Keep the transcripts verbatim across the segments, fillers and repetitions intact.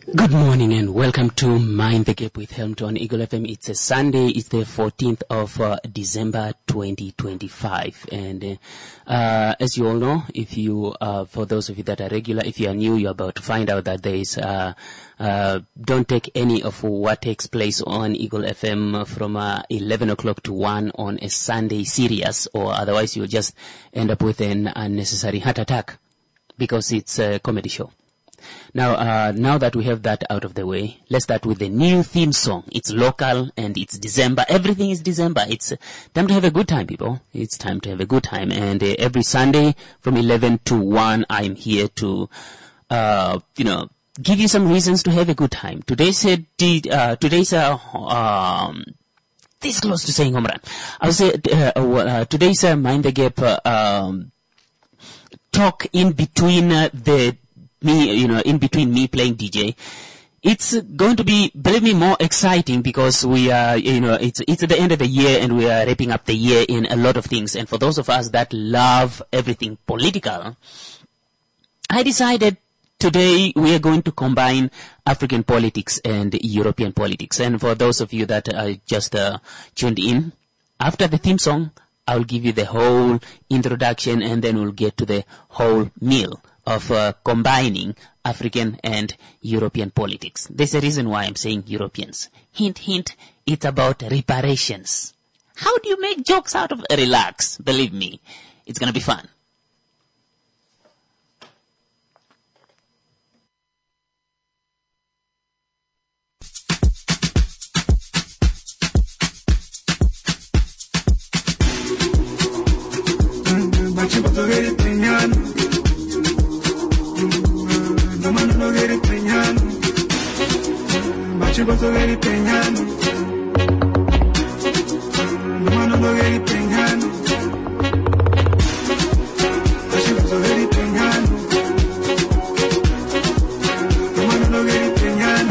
Good morning and welcome to Mind the Gap with Helmut on Eagle F M. It's a Sunday. It's the fourteenth of uh, December twenty twenty-five. And uh, uh, as you all know, if you, uh, for those of you that are regular, if you are new, you're about to find out that there is, uh, uh, don't take any of what takes place on Eagle F M from uh, eleven o'clock to one on a Sunday serious, or otherwise you'll just end up with an unnecessary heart attack because it's a comedy show. Now, uh, now that we have that out of the way, let's start with the new theme song. It's local and it's December. Everything is December. It's uh, time to have a good time, people. It's time to have a good time. And uh, every Sunday from eleven to one, I'm here to, uh, you know, give you some reasons to have a good time. Today's, uh, uh, today's, uh, um, this close to saying home run. I would say, uh, uh, today's, uh, Mind the Gap, uh, um, talk in between, uh, the, me, you know, in between me playing D J. It's going to be, believe me, more exciting because we are, you know, it's, it's at the end of the year and we are wrapping up the year in a lot of things. And for those of us that love everything political, I decided today we are going to combine African politics and European politics. And for those of you that are just uh, tuned in, after the theme song, I'll give you the whole introduction and then we'll get to the whole meal of uh, combining African and European politics. There's a reason why I'm saying Europeans. Hint, hint, it's about reparations. How do you make jokes out of it? Relax, believe me, it's gonna be fun. Chiboso geri peñano, no mano no geri peñano, chiboso geri peñano, no mano no geri peñano,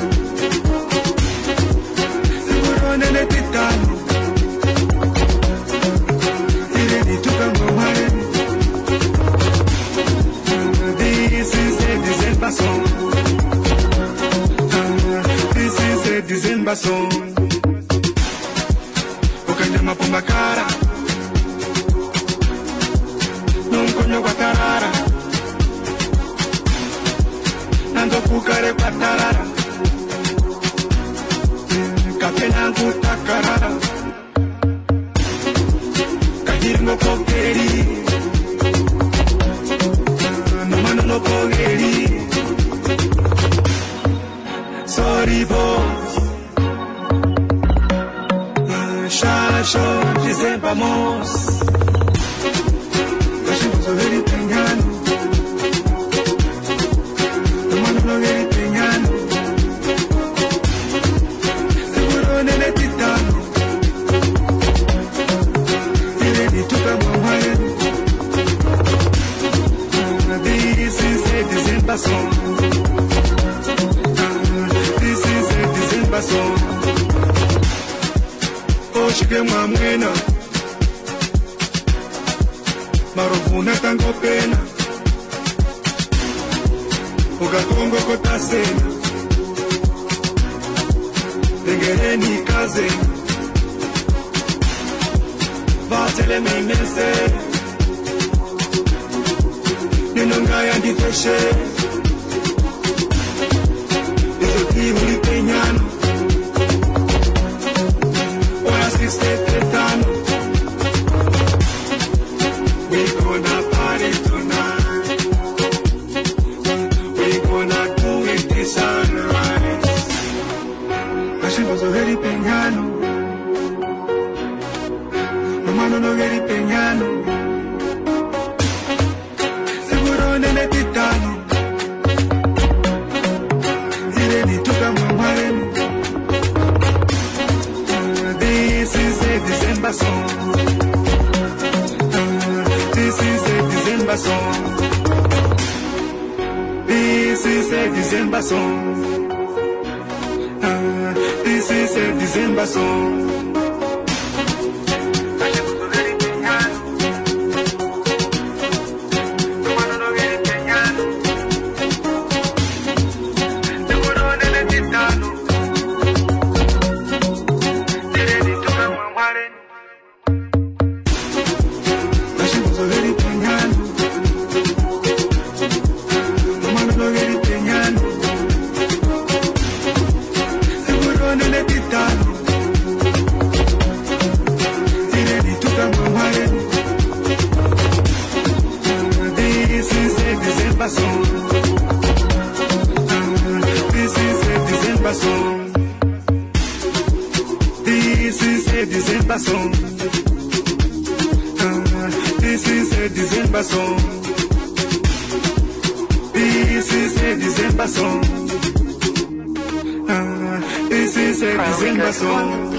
seguro nene titano, dire di tu campo mare, this is a December song. December song, ukanyama pomba cara, non conyo guatarara, nando kukare guatarara, kafe nangu takarara, kahirmo kokeri, no mano no pogeri, sorry boy. Shasho, December mos. Chiboso geri peñano, no mano no geri peñano, seguro nene titano, dire di tu campo mare. This is a December song. This is a December song. Shike mwamwena marofuna tango pena ukakongo kotasena dengereni kaze vatele memese ninongaya ndifeshe izoti uli peñano we gonna party tonight. We gonna do it this sunrise. Chiboso geri peñano, no mano no geri peñano, seguro nene titano, dire di tu campo mare. This is a December song. This is a December song. This is a December song. This is a December song. December song. Ah, this is a December song. This is a December song. Ah, this is a December song.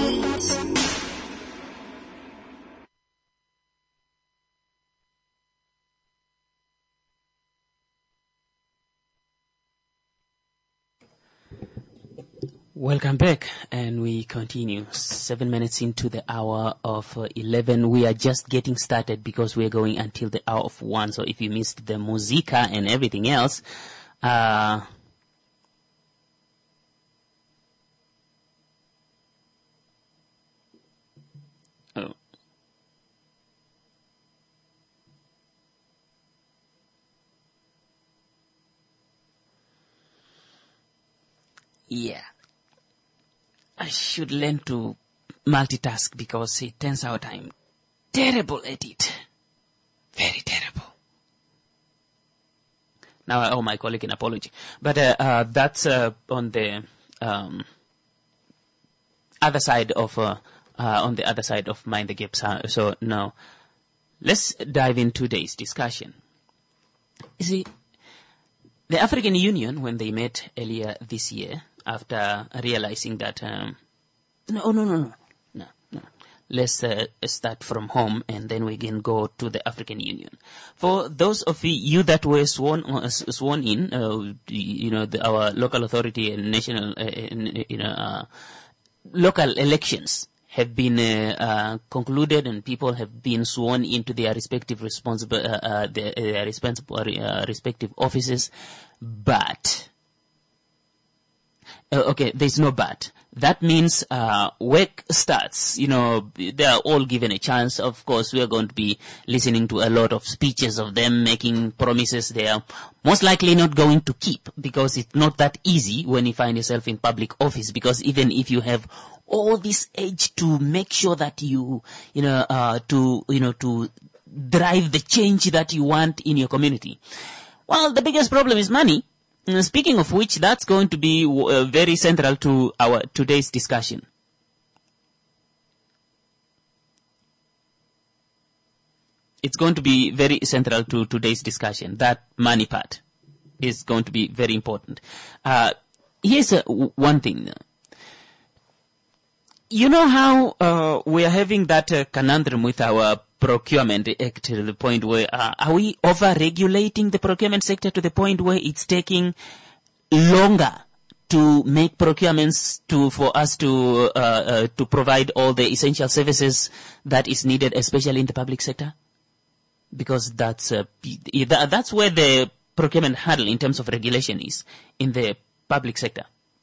Welcome back, and we continue. Seven minutes into the hour of uh, eleven. We are just getting started because we are going until the hour of one. So if you missed the musica and everything else, uh, oh. yeah. I should learn to multitask because it turns out I'm terrible at it. Very terrible. Now I owe my colleague an apology. But uh, uh, that's uh, on the um, other side of uh, uh, on the other side of Mind the Gap. So now let's dive into today's discussion. You see, the African Union, when they met earlier this year, after realizing that, um, no, no, no, no, no, no. Let's uh, start from home and then we can go to the African Union. For those of you that were sworn uh, sworn in, uh, you know, the, our local authority and national, uh, you know, uh, local elections have been uh, uh, concluded and people have been sworn into their respective responsible, uh, uh, their, their responsible, uh, respective offices, but. Uh, okay, there's no but. That means uh, work starts. You know, they are all given a chance. Of course, we are going to be listening to a lot of speeches of them making promises they are most likely not going to keep, because it's not that easy when you find yourself in public office, because even if you have all this edge to make sure that you, you know, uh, to, you know, to drive the change that you want in your community, well, the biggest problem is money. Speaking of which, that's going to be uh, very central to our today's discussion. It's going to be very central to today's discussion. That money part is going to be very important. Uh, here's uh, one thing. You know how uh, we are having that uh, conundrum with our Procurement Act to the point where, uh, are we over-regulating the procurement sector to the point where it's taking longer to make procurements to, for us to, uh, uh, to provide all the essential services that is needed, especially in the public sector? Because that's, uh, that's where the procurement hurdle in terms of regulation is, in the public sector.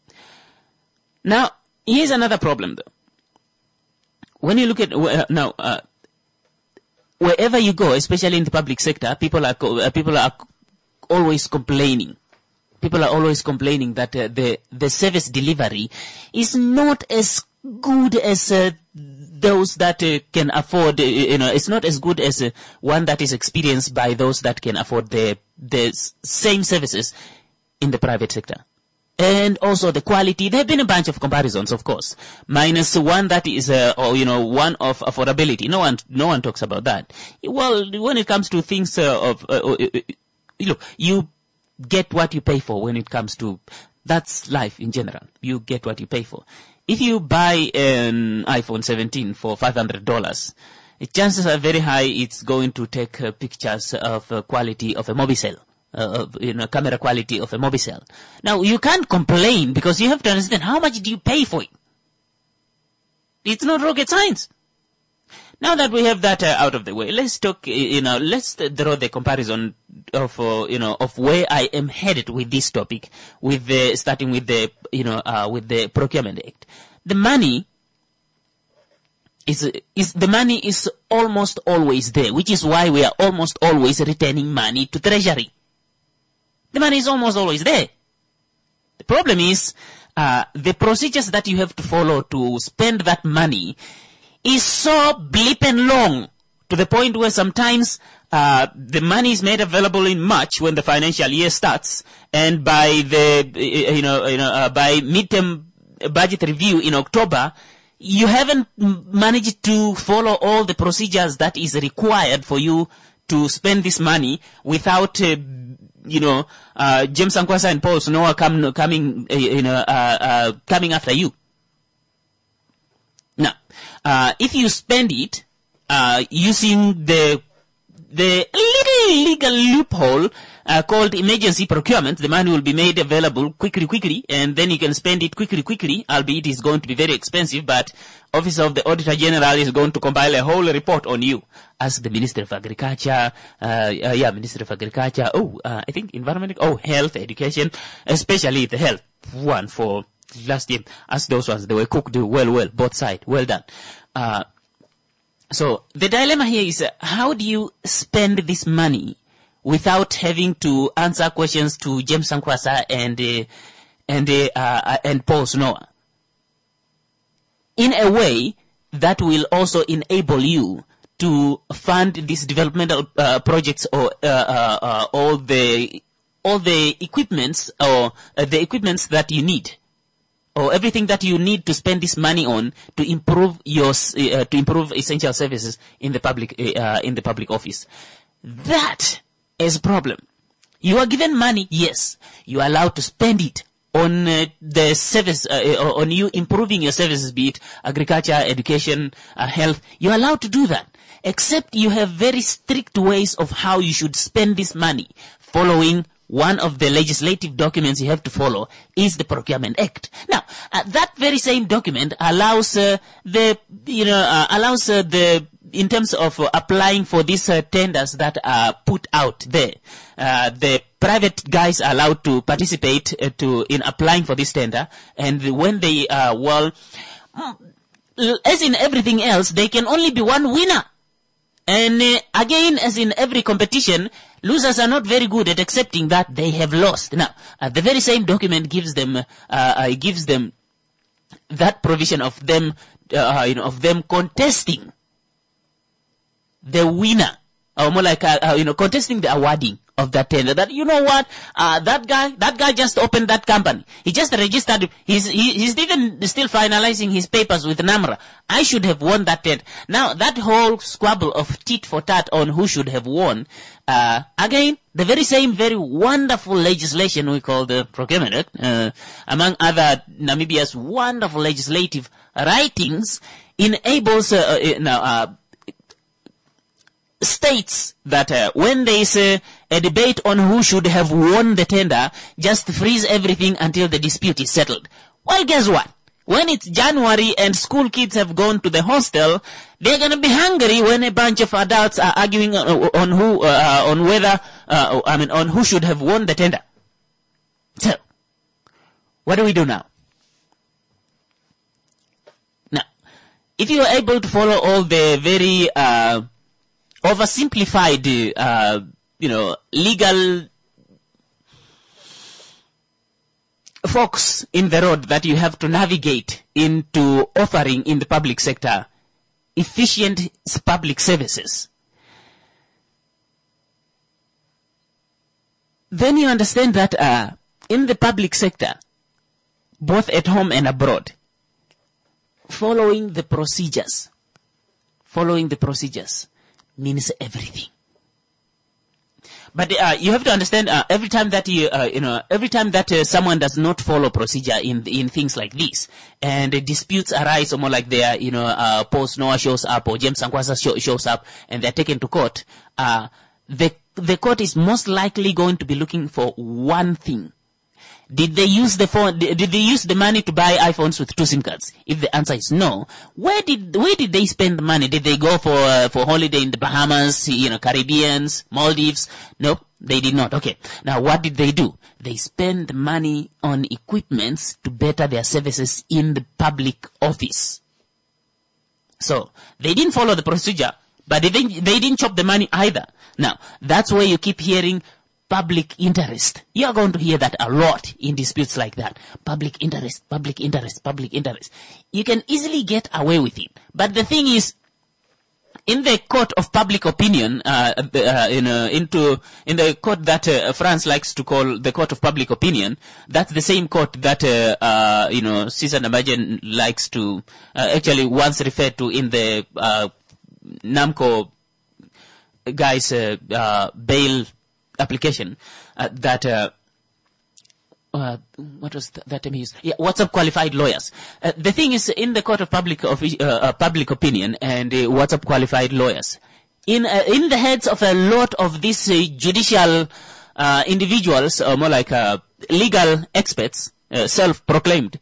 Now, here's another problem though. When you look at, uh, now, uh, wherever you go, especially in the public sector, people are uh, people are always complaining. People are always complaining that uh, the the service delivery is not as good as uh, those that uh, can afford. Uh, you know, it's not as good as uh, one that is experienced by those that can afford the the same services in the private sector. And also the quality. There have been a bunch of comparisons, of course. Minus one that is, uh, or, you know, one of affordability. No one, no one talks about that. Well, when it comes to things uh, of, uh, uh, uh, look, you get what you pay for when it comes to, that's life in general. You get what you pay for. If you buy an iPhone seventeen for five hundred dollars, chances are very high it's going to take uh, pictures of uh, quality of a Mobicel. Uh, you know, camera quality of a Mobicel. Now, you can't complain because you have to understand how much do you pay for it. It's not rocket science. Now that we have that uh, out of the way, let's talk, you know, let's draw the comparison of, uh, you know, of where I am headed with this topic, with the, starting with the, you know, uh, with the Procurement Act. The money is, is, the money is almost always there, which is why we are almost always returning money to Treasury. The money is almost always there. The problem is, uh, the procedures that you have to follow to spend that money is so bleeping long, to the point where sometimes, uh, the money is made available in March when the financial year starts, and by the, you know, you know, uh, by midterm budget review in October, you haven't managed to follow all the procedures that is required for you to spend this money without, uh, you know, uh, James Ankwasa and Paul Snow come, coming, uh, you know, uh, uh, coming after you. Now, uh, if you spend it, uh, using the, the little legal loophole, uh, called emergency procurement, the money will be made available quickly, quickly, and then you can spend it quickly, quickly, albeit it's going to be very expensive, but Office of the Auditor General is going to compile a whole report on you as the Minister of Agriculture, uh, uh yeah, Minister of Agriculture, oh, uh, I think environment, oh, health, education, especially the health one for last year, as those ones, they were cooked well, well, both sides, well done. Uh, so the dilemma here is, uh, how do you spend this money without having to answer questions to James Ankwasa and, uh, and, uh, uh, and Paul Snow, in a way that will also enable you to fund these developmental uh, projects or uh, uh, uh, all the all the equipments or uh, the equipments that you need, or everything that you need to spend this money on to improve your uh, to improve essential services in the public uh, in the public office. That is a problem. You are given money, yes. You are allowed to spend it on uh, the service, uh, on you improving your services, be it agriculture, education, uh, health. You are allowed to do that, except you have very strict ways of how you should spend this money. Following one of the legislative documents you have to follow is the Procurement Act. Now, uh, that very same document allows uh, the, you know, uh, allows uh, the, in terms of uh, applying for these uh, tenders that are put out there, uh, the private guys are allowed to participate uh, to in applying for this tender, and when they uh, well, as in everything else, they can only be one winner. And uh, again, as in every competition, losers are not very good at accepting that they have lost. Now, uh, the very same document gives them uh, uh, gives them that provision of them, uh, you know, of them contesting the winner, or more like uh, uh, you know, contesting the awarding of that tender. That, you know what, uh, that guy, that guy just opened that company. He just registered. He's he, he's even still finalizing his papers with NAMRA. I should have won that tender. Now that whole squabble of tit for tat on who should have won. Uh, again, the very same, very wonderful legislation we call the Procurement Act, uh, among other Namibia's wonderful legislative writings, enables uh, uh, now. Uh, states that uh, when there is a, a debate on who should have won the tender, just freeze everything until the dispute is settled. Well, guess what? When it's January and school kids have gone to the hostel, they're going to be hungry when a bunch of adults are arguing on, on who, uh, on whether, uh, I mean, on who should have won the tender. So, what do we do now? Now, if you are able to follow all the very, uh, oversimplified, uh, you know, legal forks in the road that you have to navigate into offering in the public sector efficient public services, then you understand that uh, in the public sector, both at home and abroad, following the procedures, following the procedures, means everything. But uh, you have to understand, uh, every time that you, uh, you know, every time that uh, someone does not follow procedure in in things like this, and uh, disputes arise, or more like they are, you know, uh, Paul Snow shows up or James Ankwasa show, shows up, and they're taken to court, uh, the the court is most likely going to be looking for one thing. Did they use the phone? Did they use the money to buy iPhones with two SIM cards? If the answer is no, where did where did they spend the money? Did they go for uh, for holiday in the Bahamas, you know, Caribbeans, Maldives? No, they did not. Okay, now what did they do? They spend money on equipments to better their services in the public office. So they didn't follow the procedure, but they didn't, they didn't chop the money either. Now that's where you keep hearing public interest. You are going to hear that a lot in disputes like that. Public interest, public interest, public interest. You can easily get away with it. But the thing is, in the court of public opinion, uh, uh, in, uh, into, in the court that uh, France likes to call the court of public opinion, that's the same court that, uh, uh, you know, Caesar Namajan likes to, uh, actually once referred to in the, uh, NAMCO guys, uh, uh, bail application, uh, that, uh, Uh, what was th- that term he used? Yeah, what's up qualified lawyers? Uh, the thing is, in the court of public of, uh, uh, public opinion and uh, what's up qualified lawyers, in uh, in the heads of a lot of these uh, judicial uh, individuals, or more like uh, legal experts, uh, self-proclaimed,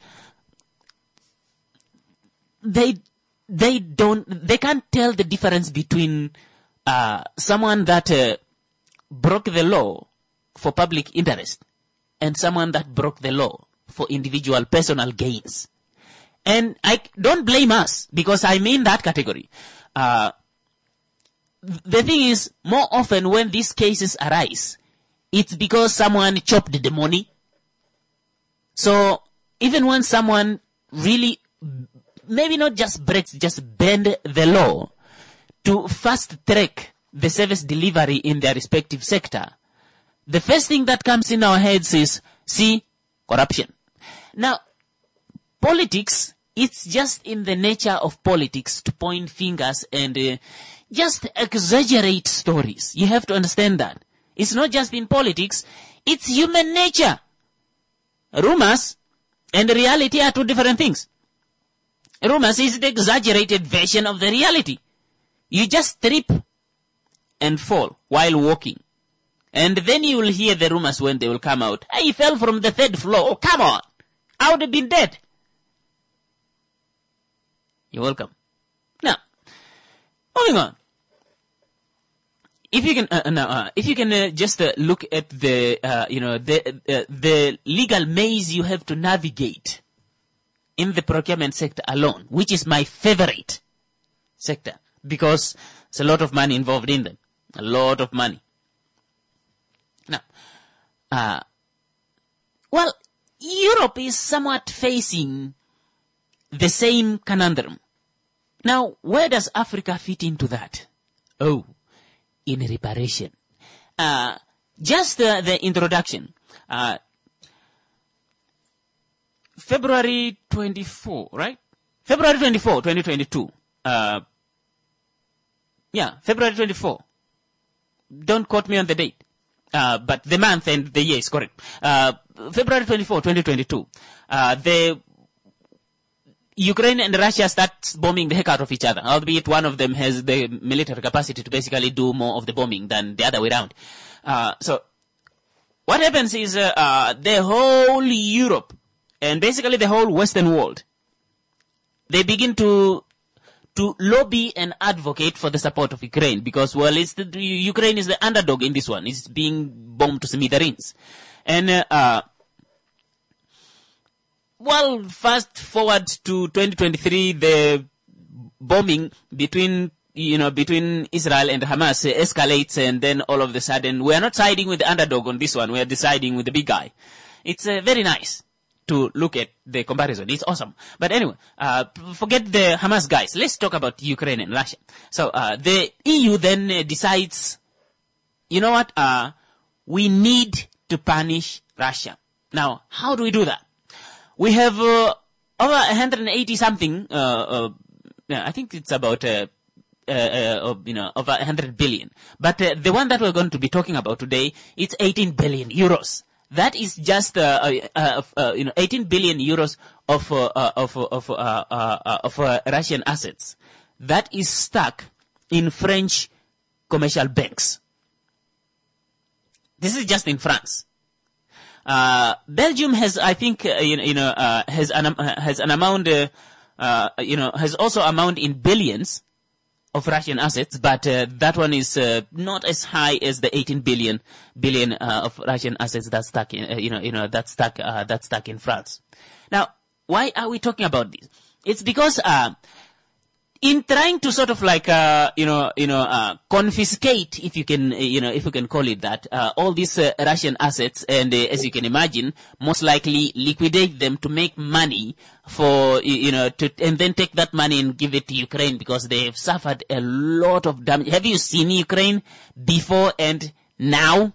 they they don't they can't tell the difference between uh, someone that uh, broke the law for public interest and someone that broke the law for individual personal gains. And I don't blame us, because I'm in that category. Uh, the thing is, more often when these cases arise, it's because someone chopped the money. So even when someone really, maybe not just breaks, just bend the law to fast track the service delivery in their respective sector, the first thing that comes in our heads is, see, corruption. Now, politics, it's just in the nature of politics to point fingers and uh, just exaggerate stories. You have to understand that. It's not just in politics, it's human nature. Rumors and reality are two different things. Rumors is the exaggerated version of the reality. You just trip and fall while walking. And then you will hear the rumors when they will come out. Hey, he fell from the third floor. Oh, come on. I would have been dead. You're welcome. Now, moving on. If you can, uh, now, uh, if you can uh, just uh, look at the, uh, you know, the uh, the legal maze you have to navigate in the procurement sector alone, which is my favorite sector, because there's a lot of money involved in them. A lot of money. Now, uh, well, Europe is somewhat facing the same conundrum. Now, where does Africa fit into that? Oh, in reparation. Uh, just uh, the introduction. Uh, February twenty-fourth, right? February twenty-fourth, twenty twenty-two. Uh, yeah, February twenty-fourth. Don't quote me on the date. Uh, but the month and the year is correct. Uh, February twenty-fourth, twenty twenty-two. Uh, the Ukraine and Russia start bombing the heck out of each other, albeit one of them has the military capacity to basically do more of the bombing than the other way around. Uh, so what happens is uh, uh, the whole Europe and basically the whole Western world, they begin to to lobby and advocate for the support of Ukraine, because, well, it's the, Ukraine is the underdog in this one. It's being bombed to smithereens. And, uh, uh, well, fast forward to twenty twenty-three, the bombing between, you know, between Israel and Hamas escalates, and then all of a sudden, we are not siding with the underdog on this one. We are deciding with the big guy. It's uh, very nice to look at the comparison. It's awesome. But anyway, uh, forget the Hamas guys. Let's talk about Ukraine and Russia. So, uh, the E U then uh, decides, you know what, uh, we need to punish Russia. Now, how do we do that? We have, uh, over one hundred eighty something, uh, uh, yeah, I think it's about, uh, uh, uh, you know, over one hundred billion. But, uh, the one that we're going to be talking about today, it's eighteen billion euros. That is just, uh, uh, uh, uh, you know, eighteen billion euros of, uh, uh, of, uh, of, uh, uh, uh, of uh, Russian assets. That is stuck in French commercial banks. This is just in France. Uh, Belgium has, I think, uh, you know, you know uh, has an, uh, has an amount, uh, uh, you know, has also amount in billions of Russian assets, but uh, that one is uh, not as high as the eighteen billion billion uh, of Russian assets that's stuck in, uh, you know, you know, that's stuck, uh, that's stuck in France. Now, why are we talking about this? It's because uh, in trying to sort of like, uh, you know, you know, uh, confiscate, if you can, uh, you know, if you can call it that, uh, all these uh, Russian assets, and uh, as you can imagine, most likely liquidate them to make money for, you know, to, and then take that money and give it to Ukraine, because they have suffered a lot of damage. Have you seen Ukraine before and now?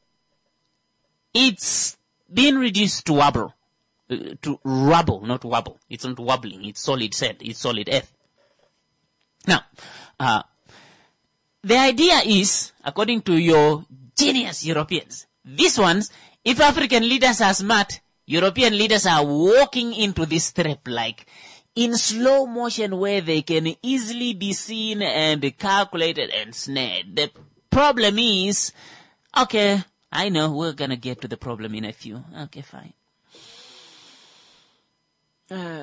It's been reduced to wobble, uh, to rubble, not wobble. It's not wobbling. It's solid sand. It's solid earth. Now, uh, the idea is, according to your genius Europeans, these ones, if African leaders are smart, European leaders are walking into this trap like in slow motion, where they can easily be seen and calculated and snared. The problem is, okay, I know we're gonna get to the problem in a few. Okay, fine. Uh...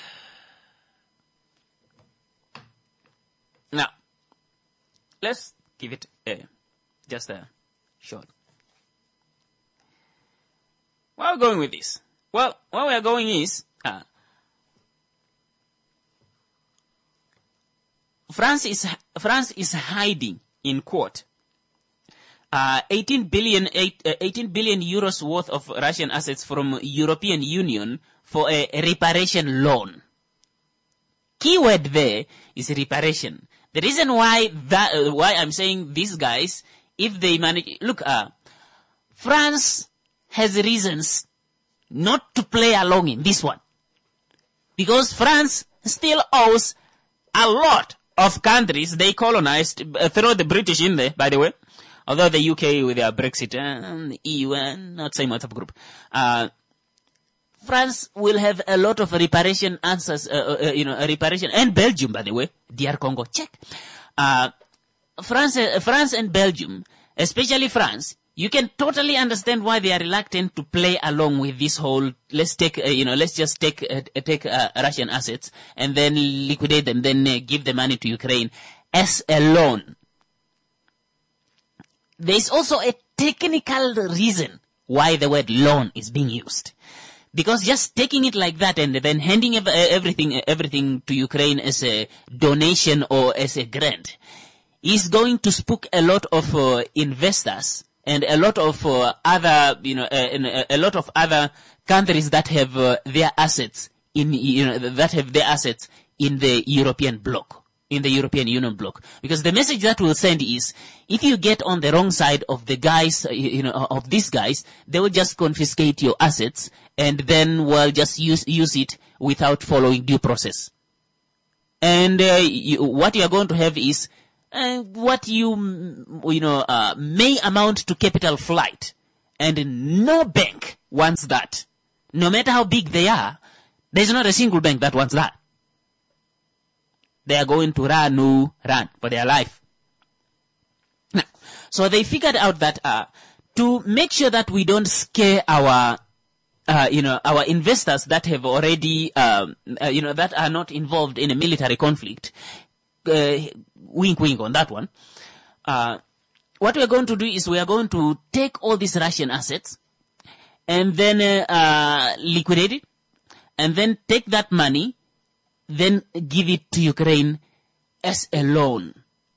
Now, let's give it a, just a shot. Where are we going with this? Well, where we are going is, uh, France is, France is hiding in court, uh, eighteen billion, eight, uh, eighteen billion euros worth of Russian assets from European Union for a reparation loan. Keyword there is reparation. The reason why that, uh, why I'm saying these guys, if they manage, look, uh, France has reasons not to play along in this one, because France still owes a lot of countries they colonized. Uh, throw the British in there, by the way, although the U K with their Brexit, uh, the E U, uh, not same WhatsApp group. Uh, France will have a lot of reparation answers, uh, uh, you know, a reparation, and Belgium, by the way, D R Congo, check. Uh, France, uh, France and Belgium, especially France, you can totally understand why they are reluctant to play along with this whole, let's take, uh, you know, let's just take, uh, take uh, Russian assets and then liquidate them, then uh, give the money to Ukraine as a loan. There is also a technical reason why the word loan is being used. Because just taking it like that and then handing ev- everything everything to Ukraine as a donation or as a grant is going to spook a lot of uh, investors and a lot of uh, other, you know, uh, a lot of other countries that have uh, their assets in, you know, that have their assets in the European bloc, in the European Union bloc. Because the message that will send is, if you get on the wrong side of the guys, you know, of these guys, they will just confiscate your assets and then will just use use it without following due process. And uh, you, what you are going to have is uh, what you you know uh, may amount to capital flight, and no bank wants that. No matter how big they are, there is not a single bank that wants that. They are going to run, no, run for their life. Now, so they figured out that uh, to make sure that we don't scare our Uh, you know, our investors that have already, um, uh, you know, that are not involved in a military conflict, uh, wink, wink on that one. Uh, what we are going to do is we are going to take all these Russian assets and then uh, uh, liquidate it, and then take that money, then give it to Ukraine as a loan.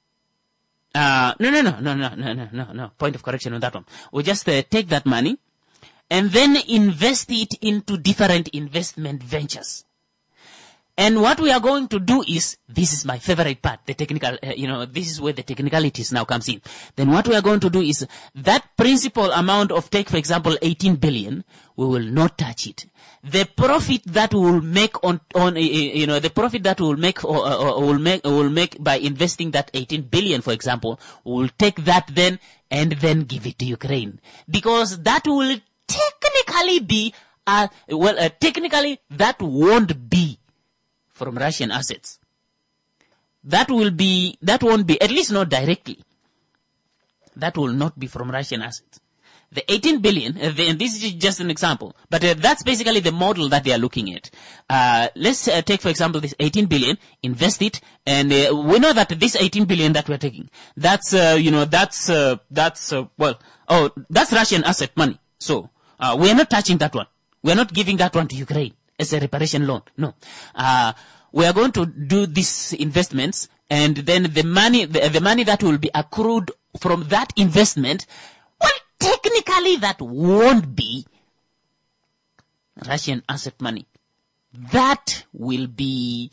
Uh, no, no, no, no, no, no, no, no, no. Point of correction on that one. We just uh, take that money and then invest it into different investment ventures. And what we are going to do is, this is my favorite part, the technical, uh, you know, this is where the technicalities now comes in. Then what we are going to do is, that principal amount of, take for example, eighteen billion, we will not touch it. The profit that we will make on, on, uh, you know, the profit that we will make, or, or, or will make, will make by investing that eighteen billion, for example, we will take that then, and then give it to Ukraine. Because that will technically be, uh, well, uh, technically that won't be from Russian assets. That will be, that won't be, at least not directly. That will not be from Russian assets. The eighteen billion, uh, the, and this is just an example, but uh, that's basically the model that they are looking at. Uh, let's uh, take, for example, this eighteen billion, invest it, and uh, we know that this eighteen billion that we're taking, that's, uh, you know, that's, uh, that's, uh, well, oh, that's Russian asset money. So, uh, we are not touching that one. We are not giving that one to Ukraine as a reparation loan. No. Uh, we are going to do these investments, and then the money, the, the money that will be accrued from that investment, well, technically that won't be Russian asset money. That will be,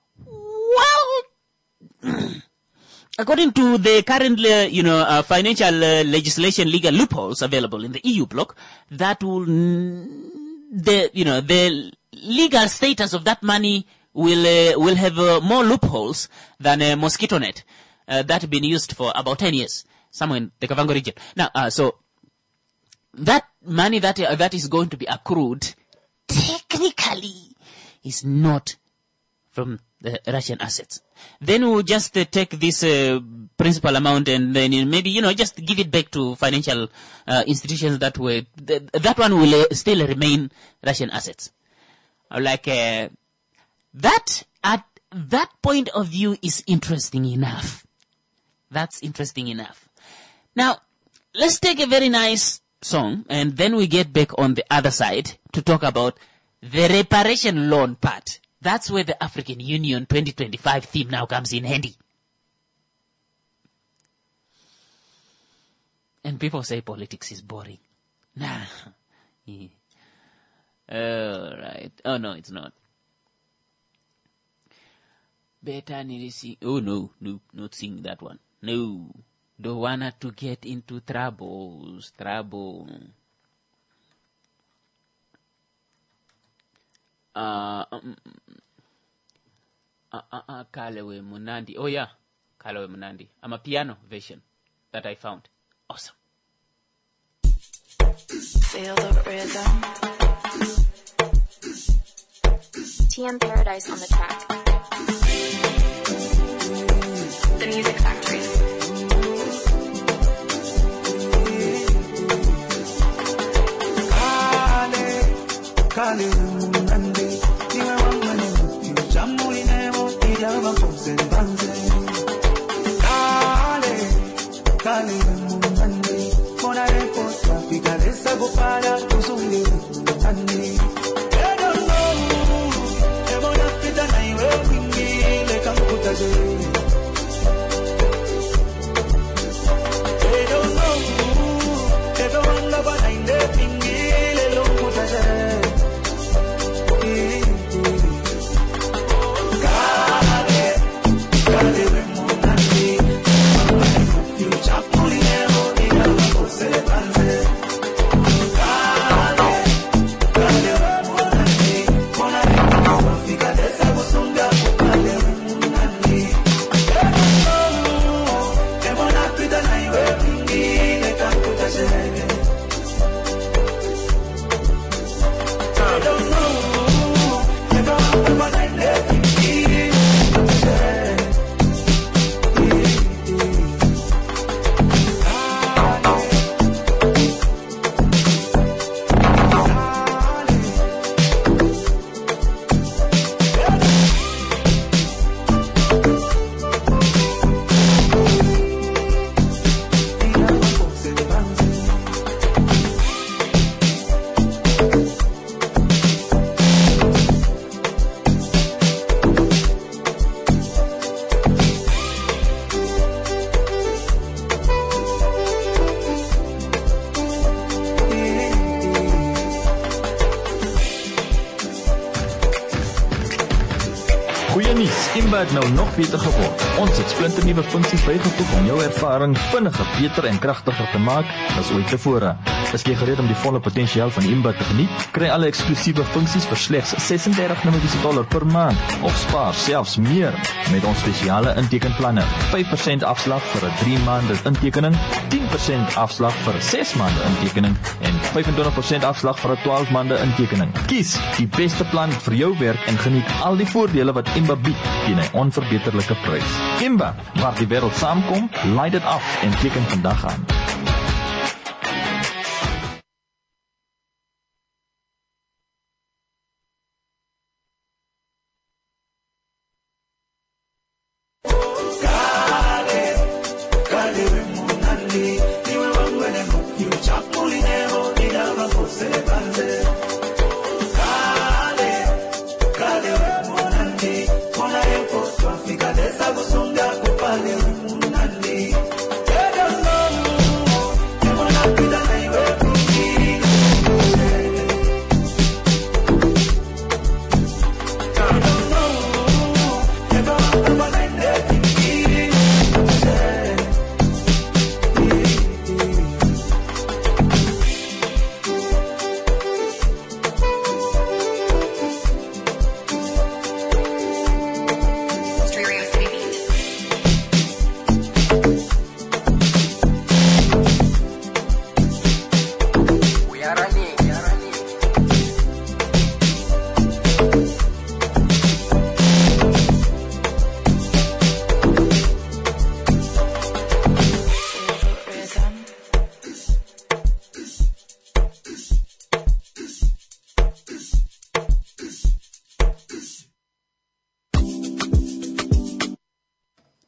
well, according to the current, uh, you know, uh, financial uh, legislation, legal loopholes available in the E U bloc, that will, the, you know, the legal status of that money will uh, will have uh, more loopholes than a mosquito net uh, that have been used for about ten years somewhere in the Kavango region. Now, uh, so that money that uh, that is going to be accrued technically is not from the Russian assets. Then we'll just uh, take this uh, principal amount and then maybe, you know, just give it back to financial uh, institutions that way. Th- that one will uh, still remain Russian assets. Like, uh, that, at that point of view is interesting enough. That's interesting enough. Now, let's take a very nice song and then we get back on the other side to talk about the reparation loan part. That's where the African Union twenty twenty-five theme now comes in handy. And people say politics is boring. Nah. Yeah. Alright. Oh no, it's not. Better nilisi. Oh no, no, not sing that one. No. Don't wanna to get into troubles. Trouble. Uh, um, uh, uh, uh, Kalewe Munandi. Oh yeah, Kalewe Munandi. I'm a piano version that I found. Awesome. Feel the rhythm. T M Paradise on the track. The Music Factory. Kale, Kale Munandi. Niwe wangani, jamuli nemo, ijama pose banze. Kale, Kale Munandi. Mona reposta, fika desa gopara, kusuli Munandi. I don't know, ebona pita na iwe wingi, leka mkuta je. I don't know, ebona lava na inde wingi, lelo mkuta je. Imba het nou nog beter geword. Ons het splinternuwe funksies bygevoeg om jou ervaring vinniger, beter en kragtiger te maak as ooit tevore. Is jy gereed om die volle potensiaal van Imba te geniet? Kry alle eksklusiewe funksies vir slegs ses en dertig dollar per maand of spaar selfs meer met ons spesiale intekenplanne. vyf persent afslag vir 'n drie maande intekening, tien persent afslag vir 'n ses maande intekening en vyfentwintig persent afslag vir 'n twaalf maande intekening. Kies die beste plan vir jou werk en geniet al die voordele wat Imba bied teen 'n onverbeterlike prys. Imba, waar die wêreld saamkom, laai dit af en teken vandag aan.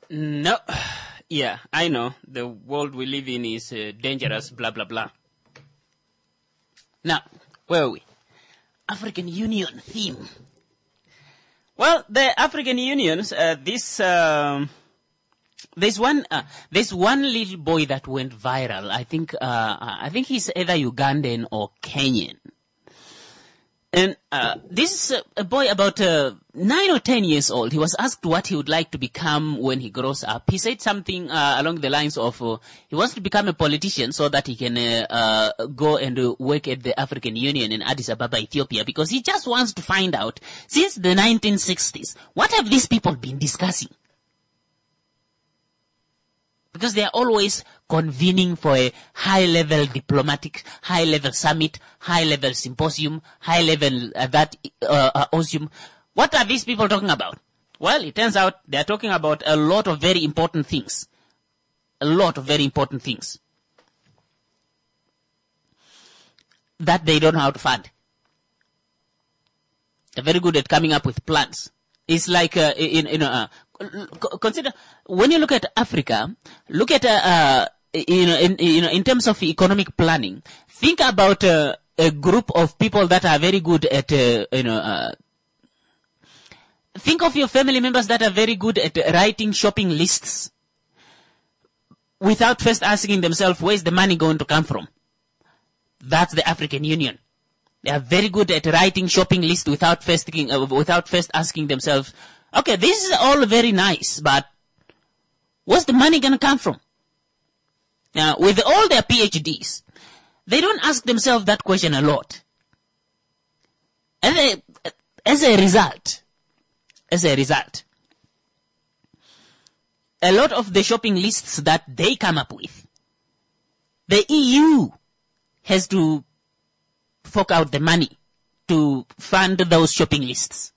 No. Yeah, I know. The world we live in is uh, dangerous, blah, blah, blah. Now, where are we? African Union theme. Well, the African Unions, uh, this, um, there's one, uh, there's one little boy that went viral. I think, uh, I think he's either Ugandan or Kenyan. And uh, this is a, a boy about uh, nine or ten years old. He was asked what he would like to become when he grows up. He said something uh, along the lines of uh, he wants to become a politician so that he can uh, uh, go and uh, work at the African Union in Addis Ababa, Ethiopia, because he just wants to find out, since the nineteen sixties, what have these people been discussing? Because they are always convening for a high-level diplomatic, high-level summit, high-level symposium, high-level uh, that uh, uh, osium. What are these people talking about? Well, it turns out they are talking about a lot of very important things. A lot of very important things that they don't know how to fund. They're very good at coming up with plans. It's like, uh, in, in, uh, consider, when you look at Africa, look at, uh, uh you know, in, you know, in terms of economic planning, think about uh, a group of people that are very good at, uh, you know, uh, think of your family members that are very good at writing shopping lists without first asking themselves, where's the money going to come from? That's the African Union. They are very good at writing shopping lists without first thinking, uh, without first asking themselves, okay, this is all very nice, but where's the money going to come from? Now, with all their P H Ds, they don't ask themselves that question a lot. And they, as a result, as a result, a lot of the shopping lists that they come up with, the E U has to fork out the money to fund those shopping lists.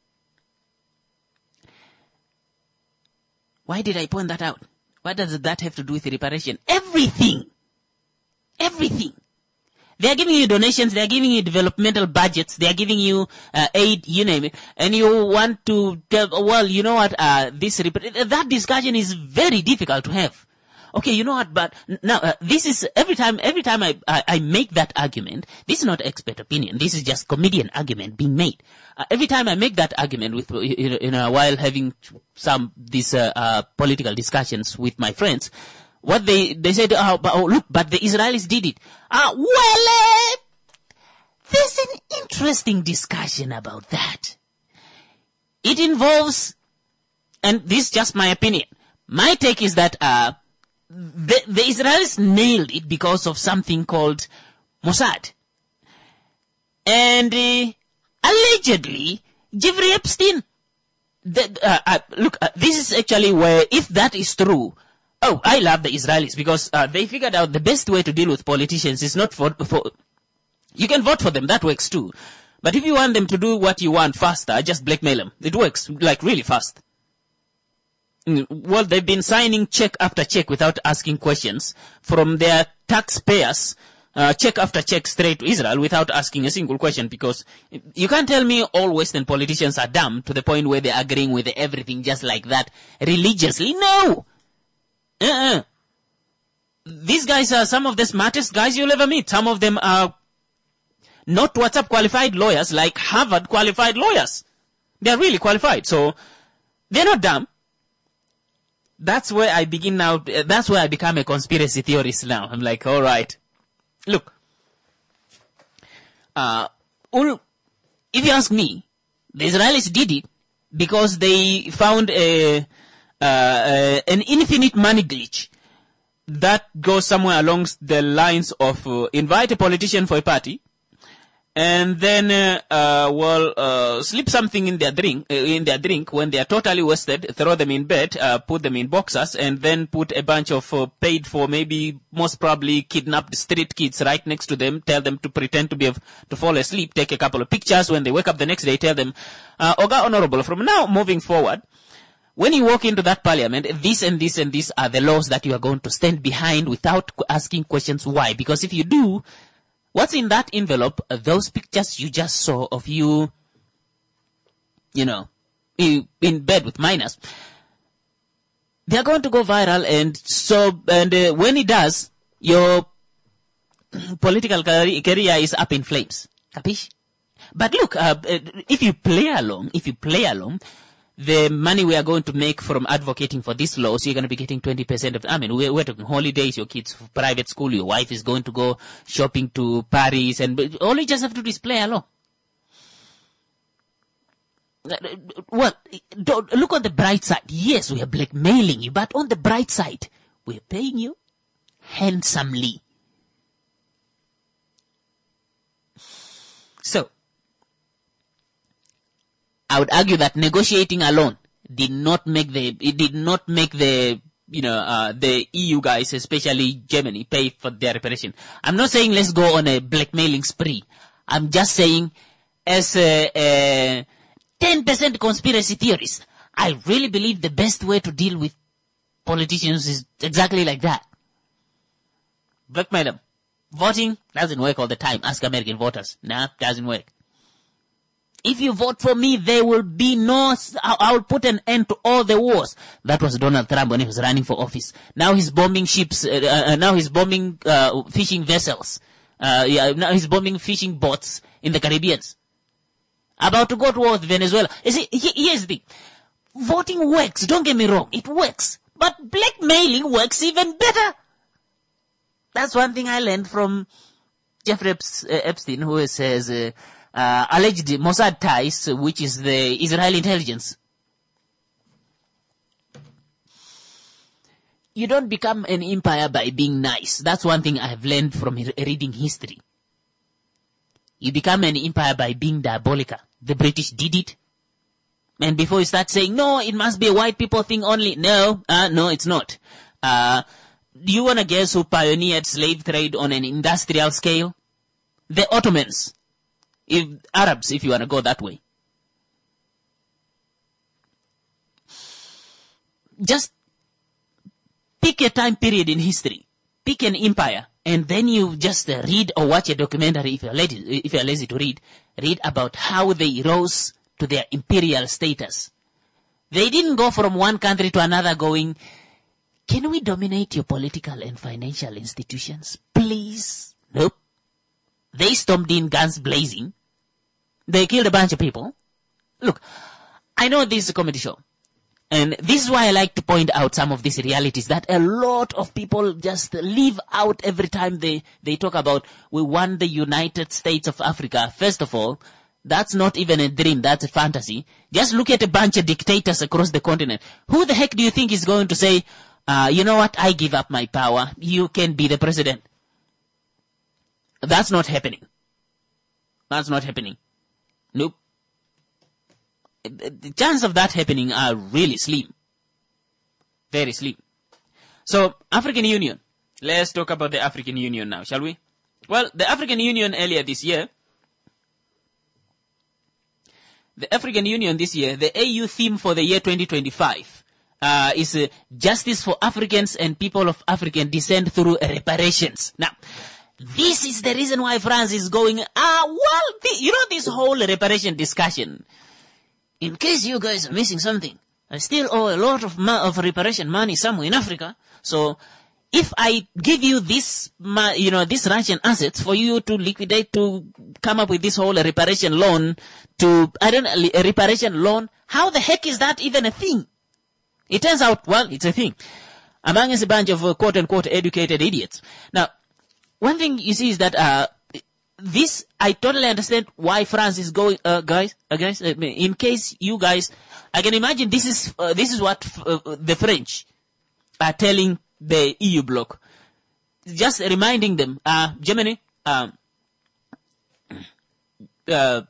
Why did I point that out? What does that have to do with reparation? Everything. Everything. They are giving you donations, they are giving you developmental budgets, they are giving you uh, aid, you name it, and you want to tell, well, you know what, uh, this, rep- that discussion is very difficult to have. Okay, you know what, but now, uh, this is, every time, every time I, I, I make that argument, this is not expert opinion, this is just comedian argument being made. Uh, every time I make that argument with, you know, you know while having some, these, uh, uh, political discussions with my friends, what they, they said, oh, but, oh, look, but the Israelis did it. Uh, well, uh, there's an interesting discussion about that. It involves, and this is just my opinion, my take is that, uh, the, the Israelis nailed it because of something called Mossad. And, uh, allegedly, Jeffrey Epstein, the, uh, uh, look, uh, this is actually where, if that is true, oh, I love the Israelis because uh, they figured out the best way to deal with politicians is not for, for, you can vote for them, that works too. But if you want them to do what you want faster, just blackmail them. It works, like, really fast. Well, they've been signing check after check without asking questions from their taxpayers, uh, check after check straight to Israel without asking a single question, because you can't tell me all Western politicians are dumb to the point where they're agreeing with everything just like that religiously. No! Uh-uh. These guys are some of the smartest guys you'll ever meet. Some of them are not WhatsApp qualified lawyers, like Harvard qualified lawyers. They're really qualified. So, they're not dumb. That's where I begin now, that's where I become a conspiracy theorist now. I'm like, alright. Look. Uh, if you ask me, the Israelis did it because they found a, Uh, uh, an infinite money glitch that goes somewhere along the lines of uh, invite a politician for a party and then uh, uh, well uh, slip something in their drink uh, in their drink when they are totally wasted, throw them in bed, uh, put them in boxers, and then put a bunch of uh, paid for, maybe most probably kidnapped street kids right next to them, tell them to pretend to be to fall asleep, take a couple of pictures. When they wake up the next day, tell them, uh, Oga Honorable, from now moving forward, when you walk into that parliament, this and this and this are the laws that you are going to stand behind without asking questions why. Because if you do, what's in that envelope, those pictures you just saw of you, you know, in bed with minors, They are going to go viral, and so, and uh, when it does, your political career is up in flames. Capish? But look, uh, if you play along, if you play along, the money we are going to make from advocating for this law, so you're going to be getting twenty percent of, I mean, we're, we're talking holidays, your kids for private school, your wife is going to go shopping to Paris, and all you just have to do is play along. Well, don't, look on the bright side. Yes, we are blackmailing you, but on the bright side, we're paying you handsomely. So, I would argue that negotiating alone did not make the, it did not make the, you know, uh, the E U guys, especially Germany, pay for their reparation. I'm not saying let's go on a blackmailing spree. I'm just saying, as a, a ten percent conspiracy theorist, I really believe the best way to deal with politicians is exactly like that. Blackmail them. Voting doesn't work all the time. Ask American voters. Nah, doesn't work. If you vote for me, there will be no, I will put an end to all the wars. That was Donald Trump when he was running for office. Now he's bombing ships, uh, uh, now he's bombing uh, fishing vessels. Uh, yeah, now he's bombing fishing boats in the Caribbean. About to go to war with Venezuela. You see, here's the thing. Voting works, don't get me wrong, it works. But blackmailing works even better. That's one thing I learned from Jeffrey Epstein, who says, uh, uh, alleged Mossad ties, which is the Israeli intelligence. You don't become an empire by being nice. That's one thing I've learned from reading history. You become an empire by being diabolical. The British did it. And before you start saying, no, it must be a white people thing only. No, uh, no, it's not. Uh, do you want to guess who pioneered slave trade on an industrial scale? The Ottomans. If, Arabs, if you want to go that way. Just pick a time period in history. Pick an empire. And then you just uh, read or watch a documentary, if you're lazy, if you're lazy to read, read about how they rose to their imperial status. They didn't go from one country to another going, can we dominate your political and financial institutions? Please? Nope. They stormed in guns blazing. They killed a bunch of people. Look, I know this is a comedy show. And this is why I like to point out some of these realities that a lot of people just leave out every time they, they talk about, we want the United States of Africa. First of all, that's not even a dream, that's a fantasy. Just look at a bunch of dictators across the continent. Who the heck do you think is going to say, uh, you know what, I give up my power, you can be the president? That's not happening. That's not happening. Nope. The chances of that happening are really slim. Very slim. So, African Union. Let's talk about the African Union now, shall we? Well, the African Union earlier this year, the African Union this year, the A U theme for the year twenty twenty-five uh, is uh, justice for Africans and people of African descent through reparations. Now, this is the reason why France is going, ah, well, the, you know this whole reparation discussion. In case you guys are missing something, I still owe a lot of ma- of reparation money somewhere in Africa. So, if I give you this, ma- you know, this Russian assets for you to liquidate, to come up with this whole reparation loan, to, I don't know, a reparation loan, how the heck is that even a thing? It turns out, well, it's a thing. Among us a bunch of uh, quote-unquote educated idiots. Now, one thing you see is that, uh, this, I totally understand why France is going, uh, guys, uh, guys, uh, in case you guys, I can imagine this is, uh, this is what uh, the French are telling the E U bloc. Just reminding them, uh, Germany, um, uh,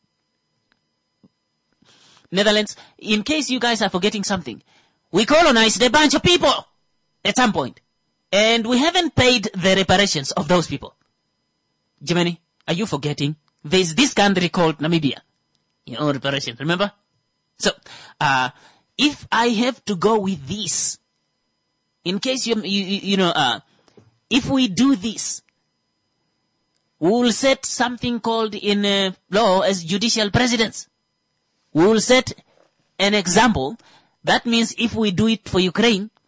Netherlands, in case you guys are forgetting something, we colonized a bunch of people at some point, and we haven't paid the reparations of those people. Germany, are you forgetting? There's this country called Namibia. You know, reparations, remember? So, uh, if I have to go with this, in case you, you, you know, uh, if we do this, we will set something called in uh, law as judicial precedents. We will set an example. That means if we do it for Ukraine,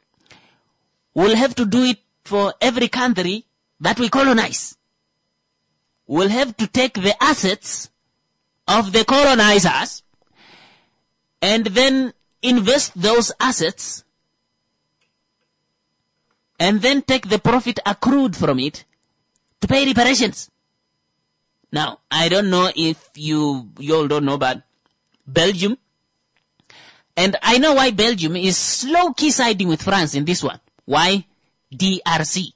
we'll have to do it for every country that we colonize. We'll have to take the assets of the colonizers and then invest those assets and then take the profit accrued from it to pay reparations. Now, I don't know if you, you all don't know, but Belgium, and I know why Belgium is low-key siding with France in this one. Why? D R C.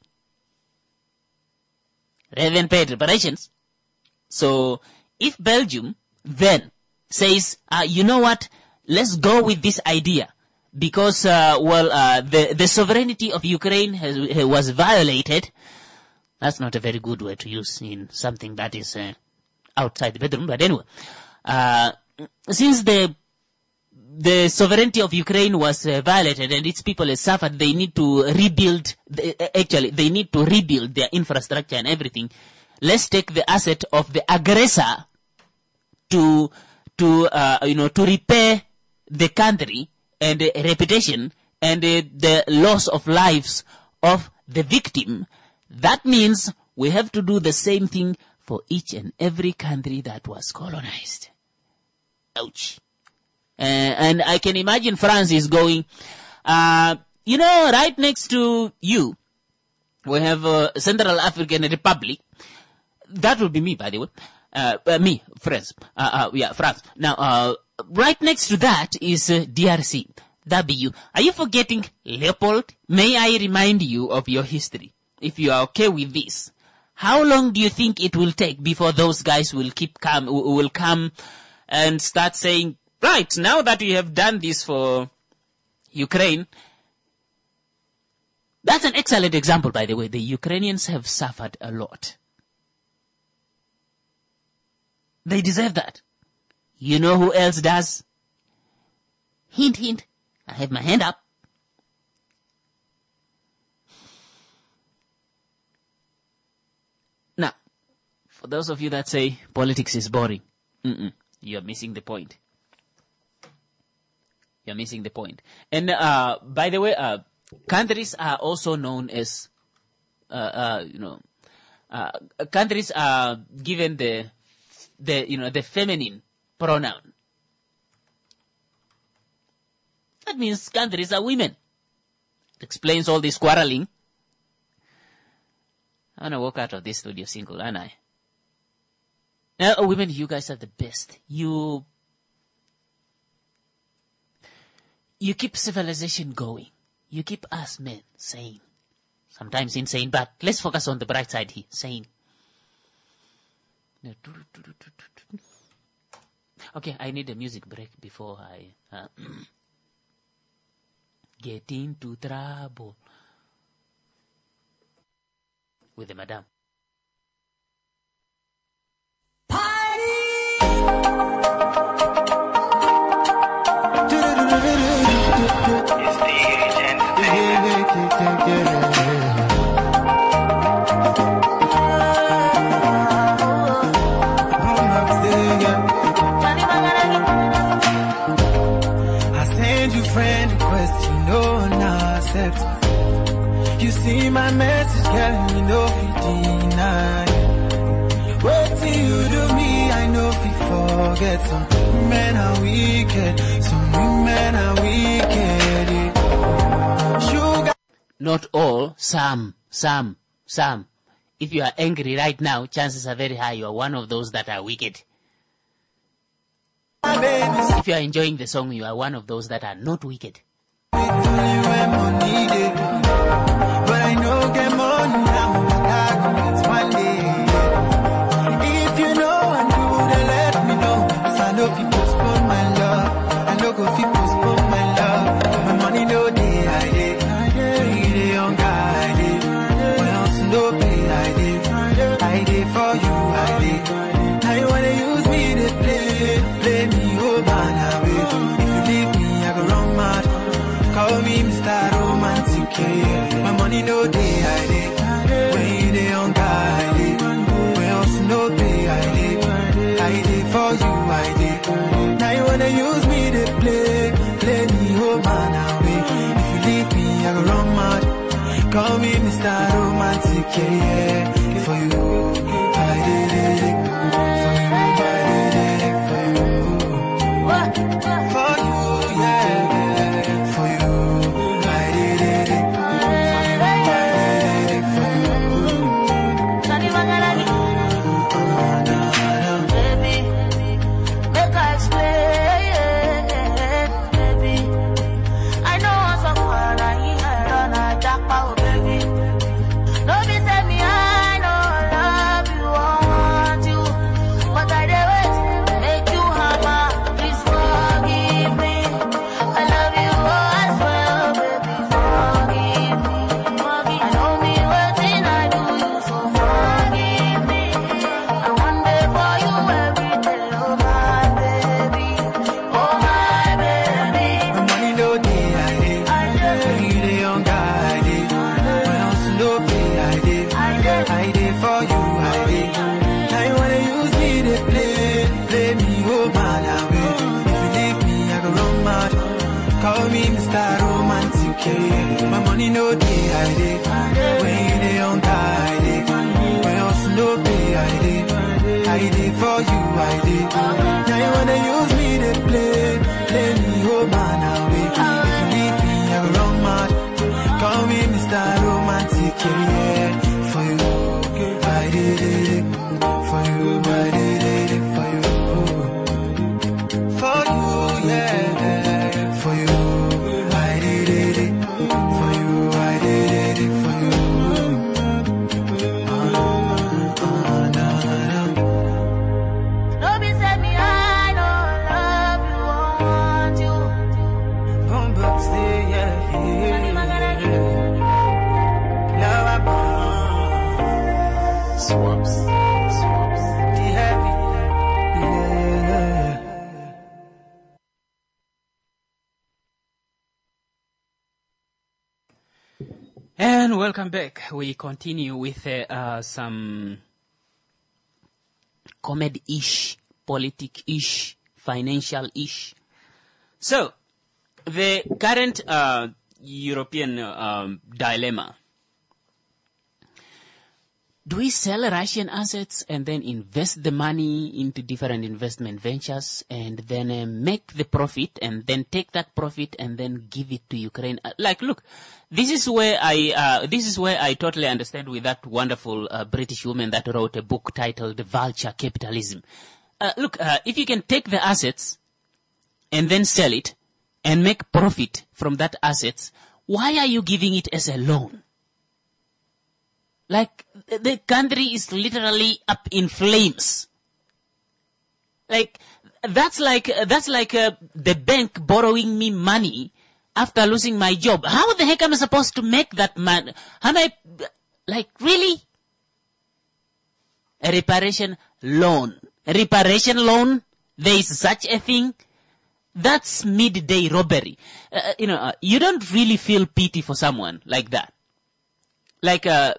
They haven't paid reparations. So, if Belgium then says, uh, you know what, let's go with this idea, because, uh, well, uh, the, the sovereignty of Ukraine has, was violated. That's not a very good word to use in something that is uh, outside the bedroom, but anyway, uh, since the the sovereignty of Ukraine was uh, violated and its people have suffered, they need to rebuild, the, actually, they need to rebuild their infrastructure and everything. Let's take the asset of the aggressor to, to, uh, you know, to repair the country and uh, reputation and uh, the loss of lives of the victim. That means we have to do the same thing for each and every country that was colonized. Ouch. Uh, and I can imagine France is going, uh, you know, right next to you, we have uh, Central African Republic. That would be me, by the way. Uh, uh, me, France. Uh, uh, yeah, France. Now, uh, right next to that is uh, D R C. W. Are you forgetting Leopold? May I remind you of your history? If you are okay with this, how long do you think it will take before those guys will keep come, will come and start saying, right, now that we have done this for Ukraine? That's an excellent example, by the way. The Ukrainians have suffered a lot. They deserve that. You know who else does? Hint, hint. I have my hand up. Now, for those of you that say politics is boring, mm-mm, you're missing the point. You're missing the point. And uh, by the way, uh, countries are also known as, uh, uh, you know, uh, countries are given the, the, you know, the feminine pronoun. That means countries are women. It explains all this quarreling. I want to walk out of this studio single, aren't I? Now, oh, women, you guys are the best. You, you keep civilization going. You keep us men sane. Sometimes insane, but let's focus on the bright side here. Sane. Okay, I need a music break before I uh, get into trouble with the madam. You see my message, girl, you know if you deny. Wait till you do me, I know if you forget. Some women are wicked, some women are wicked. Sugar. Not all, some, some, some. If you are angry right now, chances are very high you are one of those that are wicked. If you are enjoying the song, you are one of those that are not wicked. But I know get money now, I got one day. If you know I do, then let me know. Cause I know if you postpone my love, I know if you postpone my love. My money no day, I did. Three day on guy, I did. When else no pay, I did. I did for you, I did. Now you wanna use me to play, play me, oh man, I will. If you leave me, I go wrong mad. Call me Mister Romantic, yeah. My money no day, I did. When you dey on guy, I did. When else no pay, I did. I did for you, I did. Now you wanna use me to play, play me, oh man, away. If you leave me, I go run mad. Mister Romantic, yeah, yeah. For you, I did it. For you, I did it. For you, for you, yeah. For you, I did it. For you, I did it. For you. Baby, make I explain, baby. I know I'm so far, I run a dark power, baby. No be say me, I know love you, I want you, but I dey wait, make you hammer. Please forgive me. I love you as well, baby. Forgive me. I know me waiting, I do you, so forgive me. I want day for you every day, oh my baby, oh my baby. When money no day, I did. When you the young guy, I did. When I'm slow pay, I did. I did for you, I did. Now you wanna use me to play, play me, oh man, I will. If you leave me, I go run mad. Call me Mister Romantic, yeah. My money no day, I did. When you the young guy, I did. When I'm slow pay, I did. I did for you, I did. Now you wanna use me to play, play me, oh man, I will. If you leave me, I go run mad. Call me Mister Romantic, yeah. For you, I did it. For you, I did it. For you, for you, yeah. For you, I did it. For you, I did it. For you. Ah, ah, nah, nah. No be say me, I know love you, I want you. Come back, stay, yeah, yeah. Love, I born. Swaps. Swaps. The heavy, yeah. And welcome back. We continue with uh, uh, some comedy-ish, politic-ish, financial-ish. So, the current uh, European um, dilemma. Do we sell Russian assets and then invest the money into different investment ventures and then uh, make the profit and then take that profit and then give it to Ukraine? Uh, like, look, this is where I uh, this is where I totally understand with that wonderful uh, British woman that wrote a book titled "The Vulture Capitalism." Uh, look, uh, if you can take the assets and then sell it and make profit from that assets, why are you giving it as a loan? Like, the country is literally up in flames. Like, that's like, that's like uh, the bank borrowing me money after losing my job. How the heck am I supposed to make that money? How am I, like, really? A reparation loan. A reparation loan? There is such a thing? That's midday robbery. Uh, you know, uh, you don't really feel pity for someone like that. Like, uh,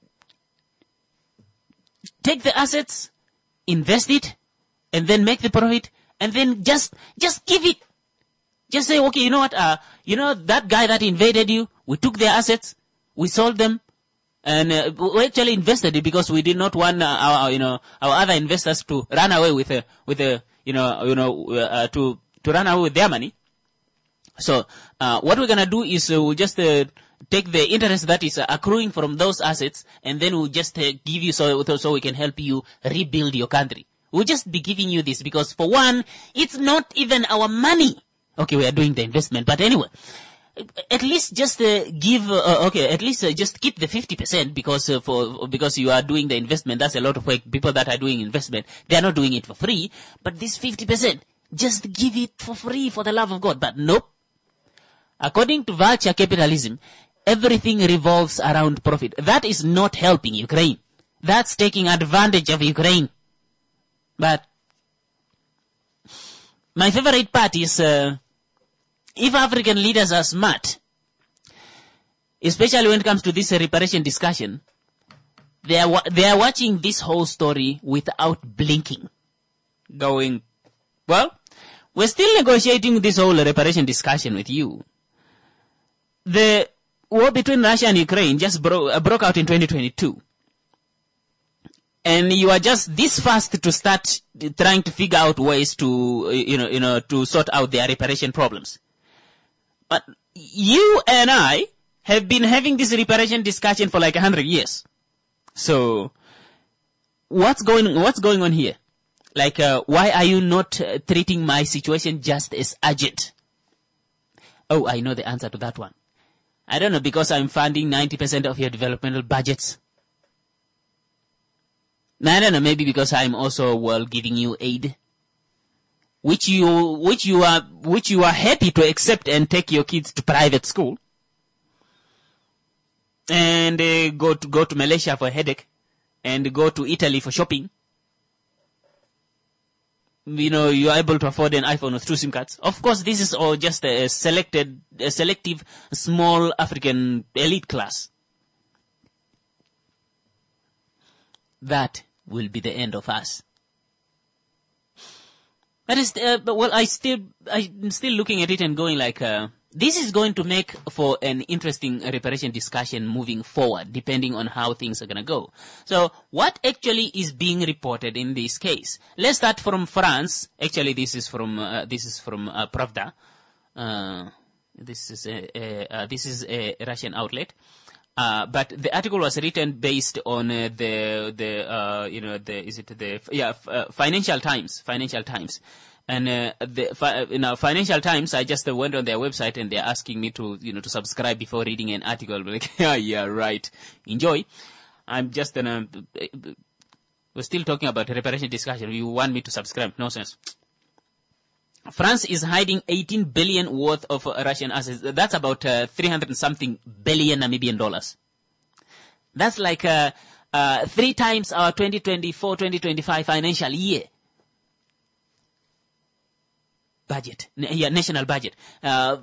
take the assets, invest it, and then make the profit, and then just, just give it. Just say, okay, you know what, uh, you know, that guy that invaded you, we took their assets, we sold them, and uh, we actually invested it because we did not want uh, our, you know, our other investors to run away with, uh, with, uh, you know, you know, uh, to, to run away with their money. So, uh, what we're gonna do is uh, we'll just, uh, take the interest that is uh, accruing from those assets, and then we'll just uh, give you so, so we can help you rebuild your country. We'll just be giving you this because, for one, it's not even our money. Okay, we are doing the investment, but anyway, at least just uh, give. Uh, okay, at least uh, just keep the fifty percent because uh, for because you are doing the investment. That's a lot of work. People that are doing investment, they are not doing it for free. But this fifty percent, just give it for free for the love of God. But nope. According to vulture capitalism, everything revolves around profit. That is not helping Ukraine. That's taking advantage of Ukraine. But my favorite part is uh, if African leaders are smart, especially when it comes to this uh, reparation discussion, they are, wa- they are watching this whole story without blinking. Going, well, we're still negotiating this whole reparation discussion with you. The war between Russia and Ukraine just bro- uh, broke out in twenty twenty-two. And you are just this fast to start trying to figure out ways to, you know, you know, to sort out their reparation problems. But you and I have been having this reparation discussion for like a hundred years. So, what's going, what's going on here? Like, uh, why are you not uh, treating my situation just as urgent? Oh, I know the answer to that one. I don't know, because I'm funding ninety percent of your developmental budgets. I don't know, maybe because I'm also, well, giving you aid, which you, which you are, which you are happy to accept and take your kids to private school, and uh, go to, go to Malaysia for a headache, and go to Italy for shopping. You know, you are able to afford an iPhone with two SIM cards. Of course, this is all just a selected, a selective, small African elite class. That will be the end of us. That is, uh, but well, I still, I'm still looking at it and going like, uh, this is going to make for an interesting reparation discussion moving forward, depending on how things are going to go. So, what actually is being reported in this case? Let's start from France. Actually, this is from, uh, this is from uh, Pravda. Uh, this is a, a uh, this is a Russian outlet. Uh, but the article was written based on uh, the the uh, you know the is it the yeah uh, Financial Times Financial Times, and uh, the fi- you know Financial Times. I just uh, went on their website and they're asking me to you know to subscribe before reading an article. Like yeah yeah right, enjoy. I'm just gonna we're still talking about reparation discussion. You want me to subscribe? No sense. France is hiding eighteen billion worth of uh, Russian assets. That's about uh, three hundred and something billion Namibian dollars. That's like uh, uh, three times our twenty twenty-four twenty twenty-five financial year budget. N- yeah, national budget. Uh,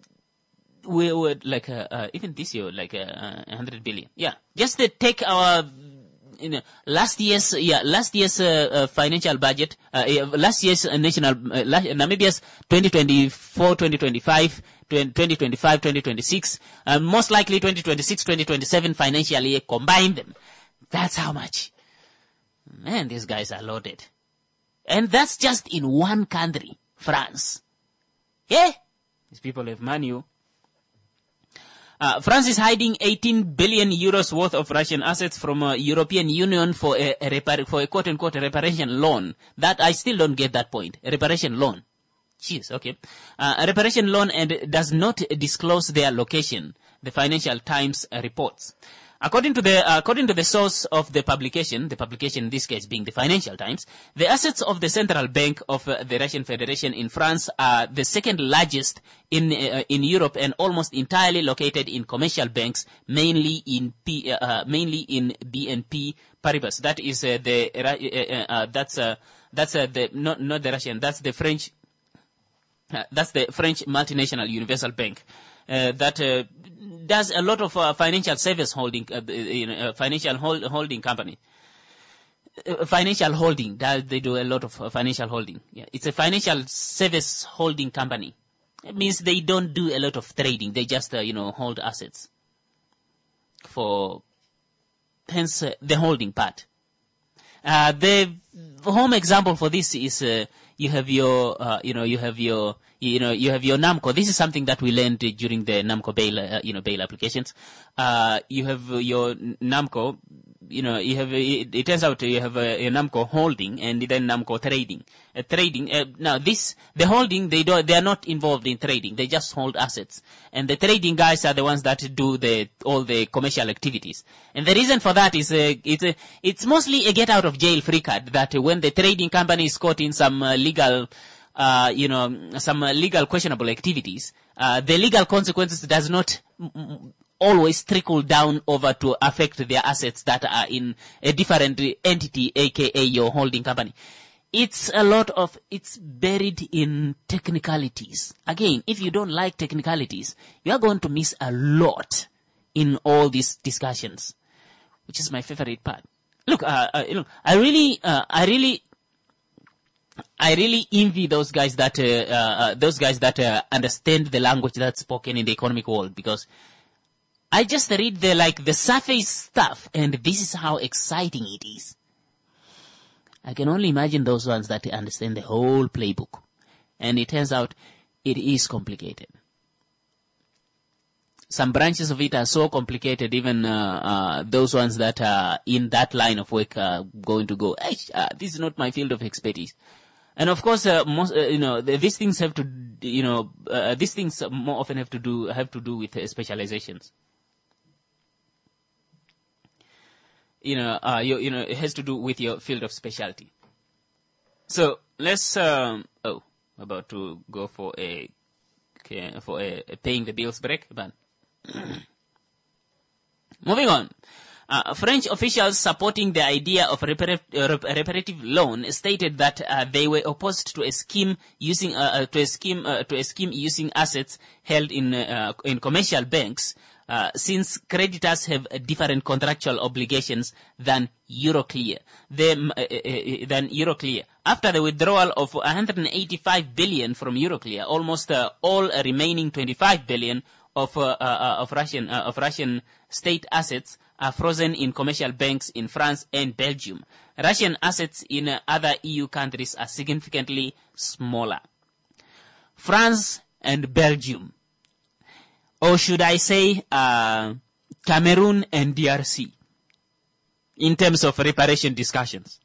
we would like uh, uh, even this year like uh, uh, one hundred billion. Yeah, just to take our. You know, last year's yeah last year's uh, uh, financial budget uh, last year's uh, national uh, last, Namibia's twenty twenty-four twenty twenty-five twenty twenty-five twenty twenty-six uh, most likely twenty twenty-six twenty twenty-seven financial year, combine them. That's how much. Man, these guys are loaded, and that's just in one country, France. Yeah, these people have money. Uh, France is hiding eighteen billion euros worth of Russian assets from uh, European Union for a, a repar- for a quote-unquote reparation loan. That, I still don't get that point. A reparation loan. Jeez, okay. Uh, a reparation loan and does not disclose their location, the Financial Times uh, reports. According to the, uh, according to the source of the publication, the publication in this case being the Financial Times, the assets of the Central Bank of uh, the Russian Federation in France are the second largest in, uh, in Europe and almost entirely located in commercial banks, mainly in P, uh, mainly in B N P Paribas. That is, uh, the, uh, uh, uh, that's, uh, that's, uh, the, not, not the Russian, that's the French, uh, that's the French multinational Universal Bank, uh, that, uh, does a lot of uh, financial service holding, uh, you know, uh, financial hold, holding company. Uh, financial holding, does they do a lot of uh, financial holding. Yeah, it's a financial service holding company. It means they don't do a lot of trading. They just, uh, you know, hold assets. For, hence uh, the holding part. Uh, the home example for this is, uh, you have your, uh, you know, you have your, you know, you have your NAMCO. This is something that we learned during the NAMCO bail, uh, you know, bail applications. Uh, you have your NAMCO, you know, you have, it, it turns out you have a, a NAMCO holding and then NAMCO trading. Uh, trading, uh, now this, the holding, they do, they are not involved in trading. They just hold assets. And the trading guys are the ones that do the, all the commercial activities. And the reason for that is, uh, it's, uh, it's mostly a get out of jail free card that uh, when the trading company is caught in some uh, legal, Uh, you know, some uh, legal questionable activities, uh, the legal consequences does not m- always trickle down over to affect their assets that are in a different entity, aka your holding company. It's a lot of, it's buried in technicalities. Again, if you don't like technicalities, you are going to miss a lot in all these discussions, which is my favorite part. Look, uh, uh, look, I really, uh, I really, I really envy those guys that uh, uh, those guys that uh, understand the language that's spoken in the economic world, because I just read the, like, the surface stuff, and this is how exciting it is. I can only imagine those ones that understand the whole playbook. And it turns out it is complicated. Some branches of it are so complicated, even uh, uh, those ones that are in that line of work are going to go, uh, this is not my field of expertise. And of course, uh, most, uh, you know, these things have to, you know, uh, these things more often have to do, have to do with uh, specializations. You know, uh, you, you know, it has to do with your field of specialty. So let's, um, oh, about to go for a, okay, for a, a paying the bills break, but moving on. Uh, French officials supporting the idea of repar- uh, reparative loan stated that uh, they were opposed to a scheme using uh, uh, to a scheme uh, to a scheme using assets held in uh, in commercial banks, uh, since creditors have uh, different contractual obligations than Euroclear. They, uh, uh, than Euroclear. After the withdrawal of one hundred eighty-five billion from Euroclear, almost uh, all uh, remaining twenty-five billion of uh, uh, of Russian uh, of Russian state assets are frozen in commercial banks in France and Belgium. Russian assets in uh, other E U countries are significantly smaller. France and Belgium, or should I say uh, Cameroon and D R C, in terms of reparation discussions.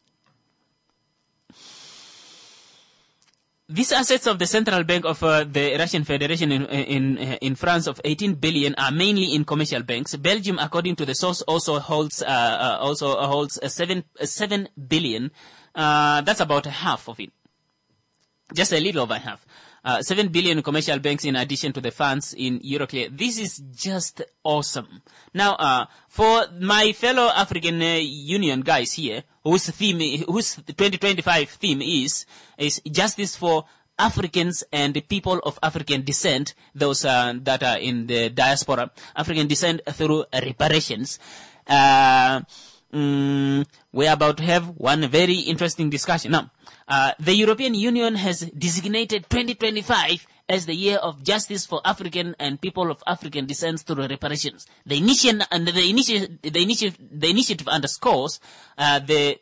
These assets of the central bank of uh, the Russian Federation in, in in France of eighteen billion are mainly in commercial banks. Belgium, according to the source, also holds uh, uh, also holds a seven a seven billion. Uh, that's about half of it, just a little over half. Uh, seven billion commercial banks in addition to the funds in Euroclear. This is just awesome. Now, uh, for my fellow African uh, Union guys here, whose theme, whose twenty twenty-five theme is, is justice for Africans and the people of African descent, those uh, that are in the diaspora, African descent through reparations. Uh, mm, we're about to have one very interesting discussion. Now, Uh, the European Union has designated twenty twenty-five as the year of justice for African and people of African descent through reparations. The initiative, and the initiative, the initiative, the initiative underscores uh, the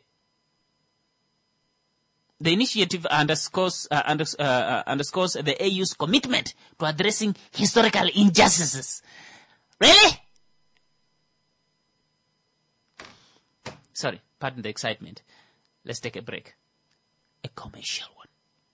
the initiative underscores uh, under, uh, underscores the A U's commitment to addressing historical injustices. Really? Sorry, pardon the excitement. Let's take a break. A commercial one.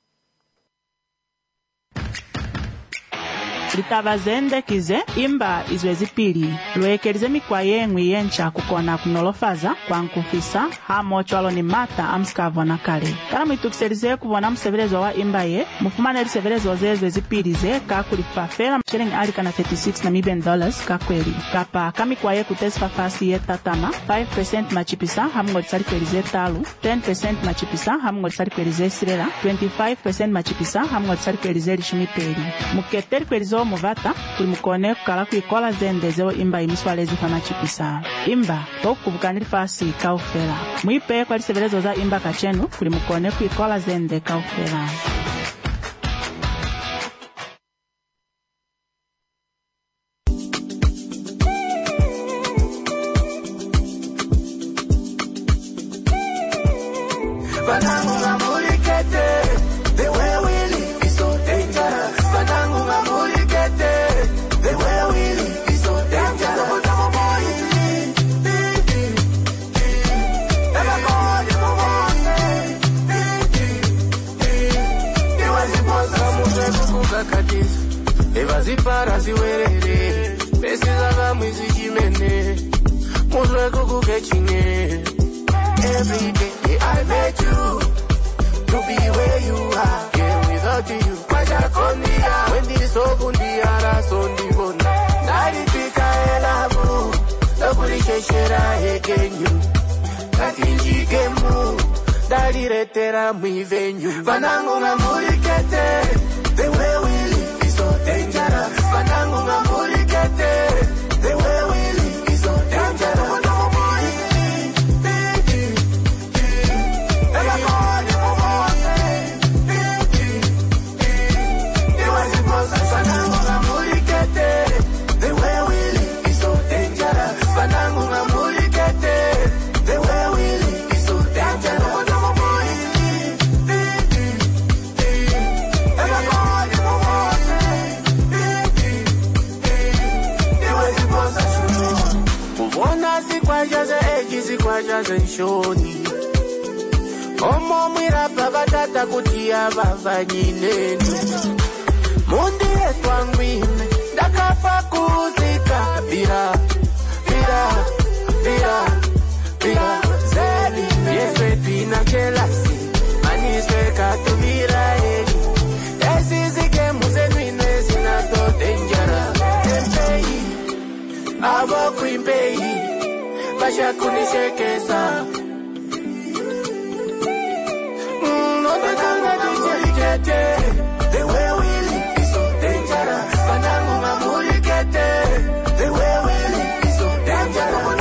Litabazendekize imba izwezipili lwekelize mikwa yengwi yencha kukona kunolofaza kwa nkufisa hamo chwalo ni mata amskavo na kale kana mwitukiselize kuvona msevelezo wa imba ye mufumane lisevelezo zezwe zipilize kakulifafela mshilingi alika na thirty-six Namibian dollars kakweli kapa kamikwa ye kutesifa fasi ye tatama five percent machipisa hamungo lisalikwelize talu ten percent machipisa hamungo lisalikwelize sirela twenty-five percent machipisa hamungo lisalikwelize lishimipeli muketeri kwelizo muvata kuli mukone kukala kuikola zendezeo imba imiswalezi fana chipisa imba tokubukanili fasi kaufela mwipe kwa lisevelezo za imba kachenu kuli mukone kuikola zende kaufela. Evazipara siwerere Pesiza kamwisi jimene Muzwe kukuke chine Every day I met you To be where you are Yeah, without you Kwaja kondia Wendi sofu ndiara sondi bona Nalipika elabu Lopuli sheshera hekenyu Kati njikemu Daliretera mwivenyu Vanangu ngamurikete The way we live is so dangerous. Banangu ngamurikete. The way we live is so dangerous. The way we live is so machazenshoni Omo mwirapa vatata kuti avavanyineni Mundi etwangwine Ndakafa kuzika Vira, vira, vira, vira Zeli, yeswe pina chelasi Maniswe katuvira eli Esizike muzenwine Sinaso denjara Tempei, avo kwimpei Basha kunishekesa The way we live is so dangerous. Pandango mamuri kete. The way we live is so dangerous.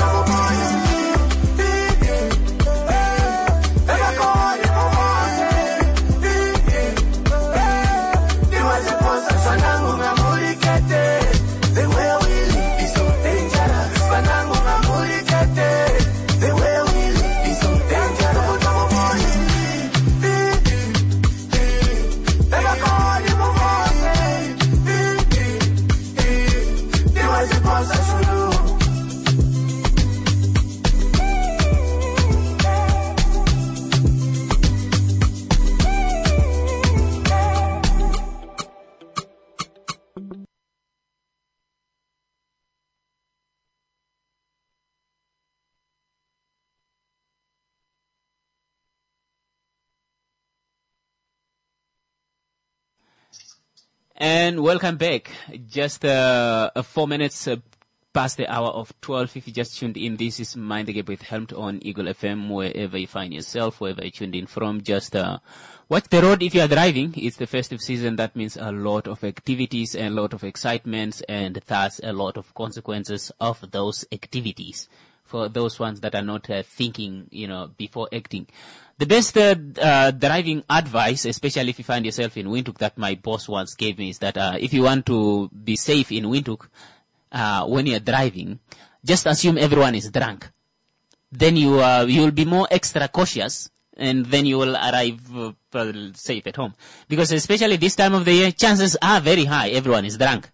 And welcome back. Just uh, uh, four minutes uh, past the hour of twelve. If you just tuned in, this is Mind the Gap with Helmed on Eagle F M. Wherever you find yourself, wherever you tuned in from, just uh, watch the road if you are driving. It's the festive season. That means a lot of activities and a lot of excitements, and thus a lot of consequences of those activities for those ones that are not uh, thinking, you know, before acting. The best uh, uh, driving advice, especially if you find yourself in Windhoek, that my boss once gave me is that uh, if you want to be safe in Windhoek, uh, when you're driving, just assume everyone is drunk. Then you uh, you will be more extra cautious, and then you will arrive uh, safe at home. Because especially this time of the year, chances are very high everyone is drunk.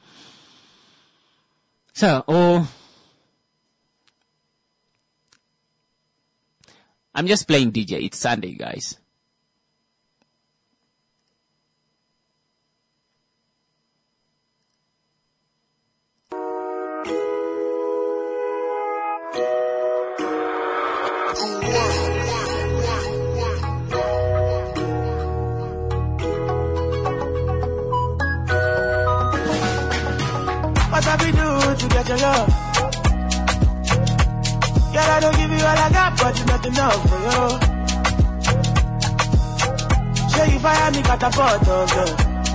So, oh. I'm just playing D J. It's Sunday, guys. What have we do to get your love? Girl, I don't give you all I got, but it's not enough for you. Say you fire me, got a photo, girl.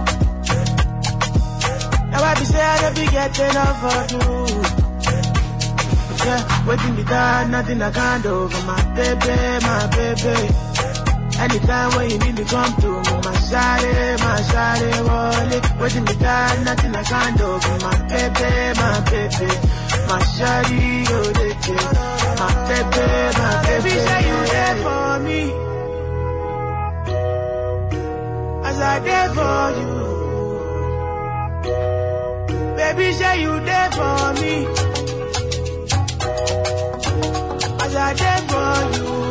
Now I be say I don't be getting enough of you. Yeah, waiting me down, nothing I can't do for my baby, my baby. Anytime when you need to come to me, my shawty, my shawty, wallet. Waiting me down, nothing I can't do for my baby, my baby. My shawty, oh, they care. My baby, my baby, say you there for me. As I there for you. Baby, say you there for me. As I there for you.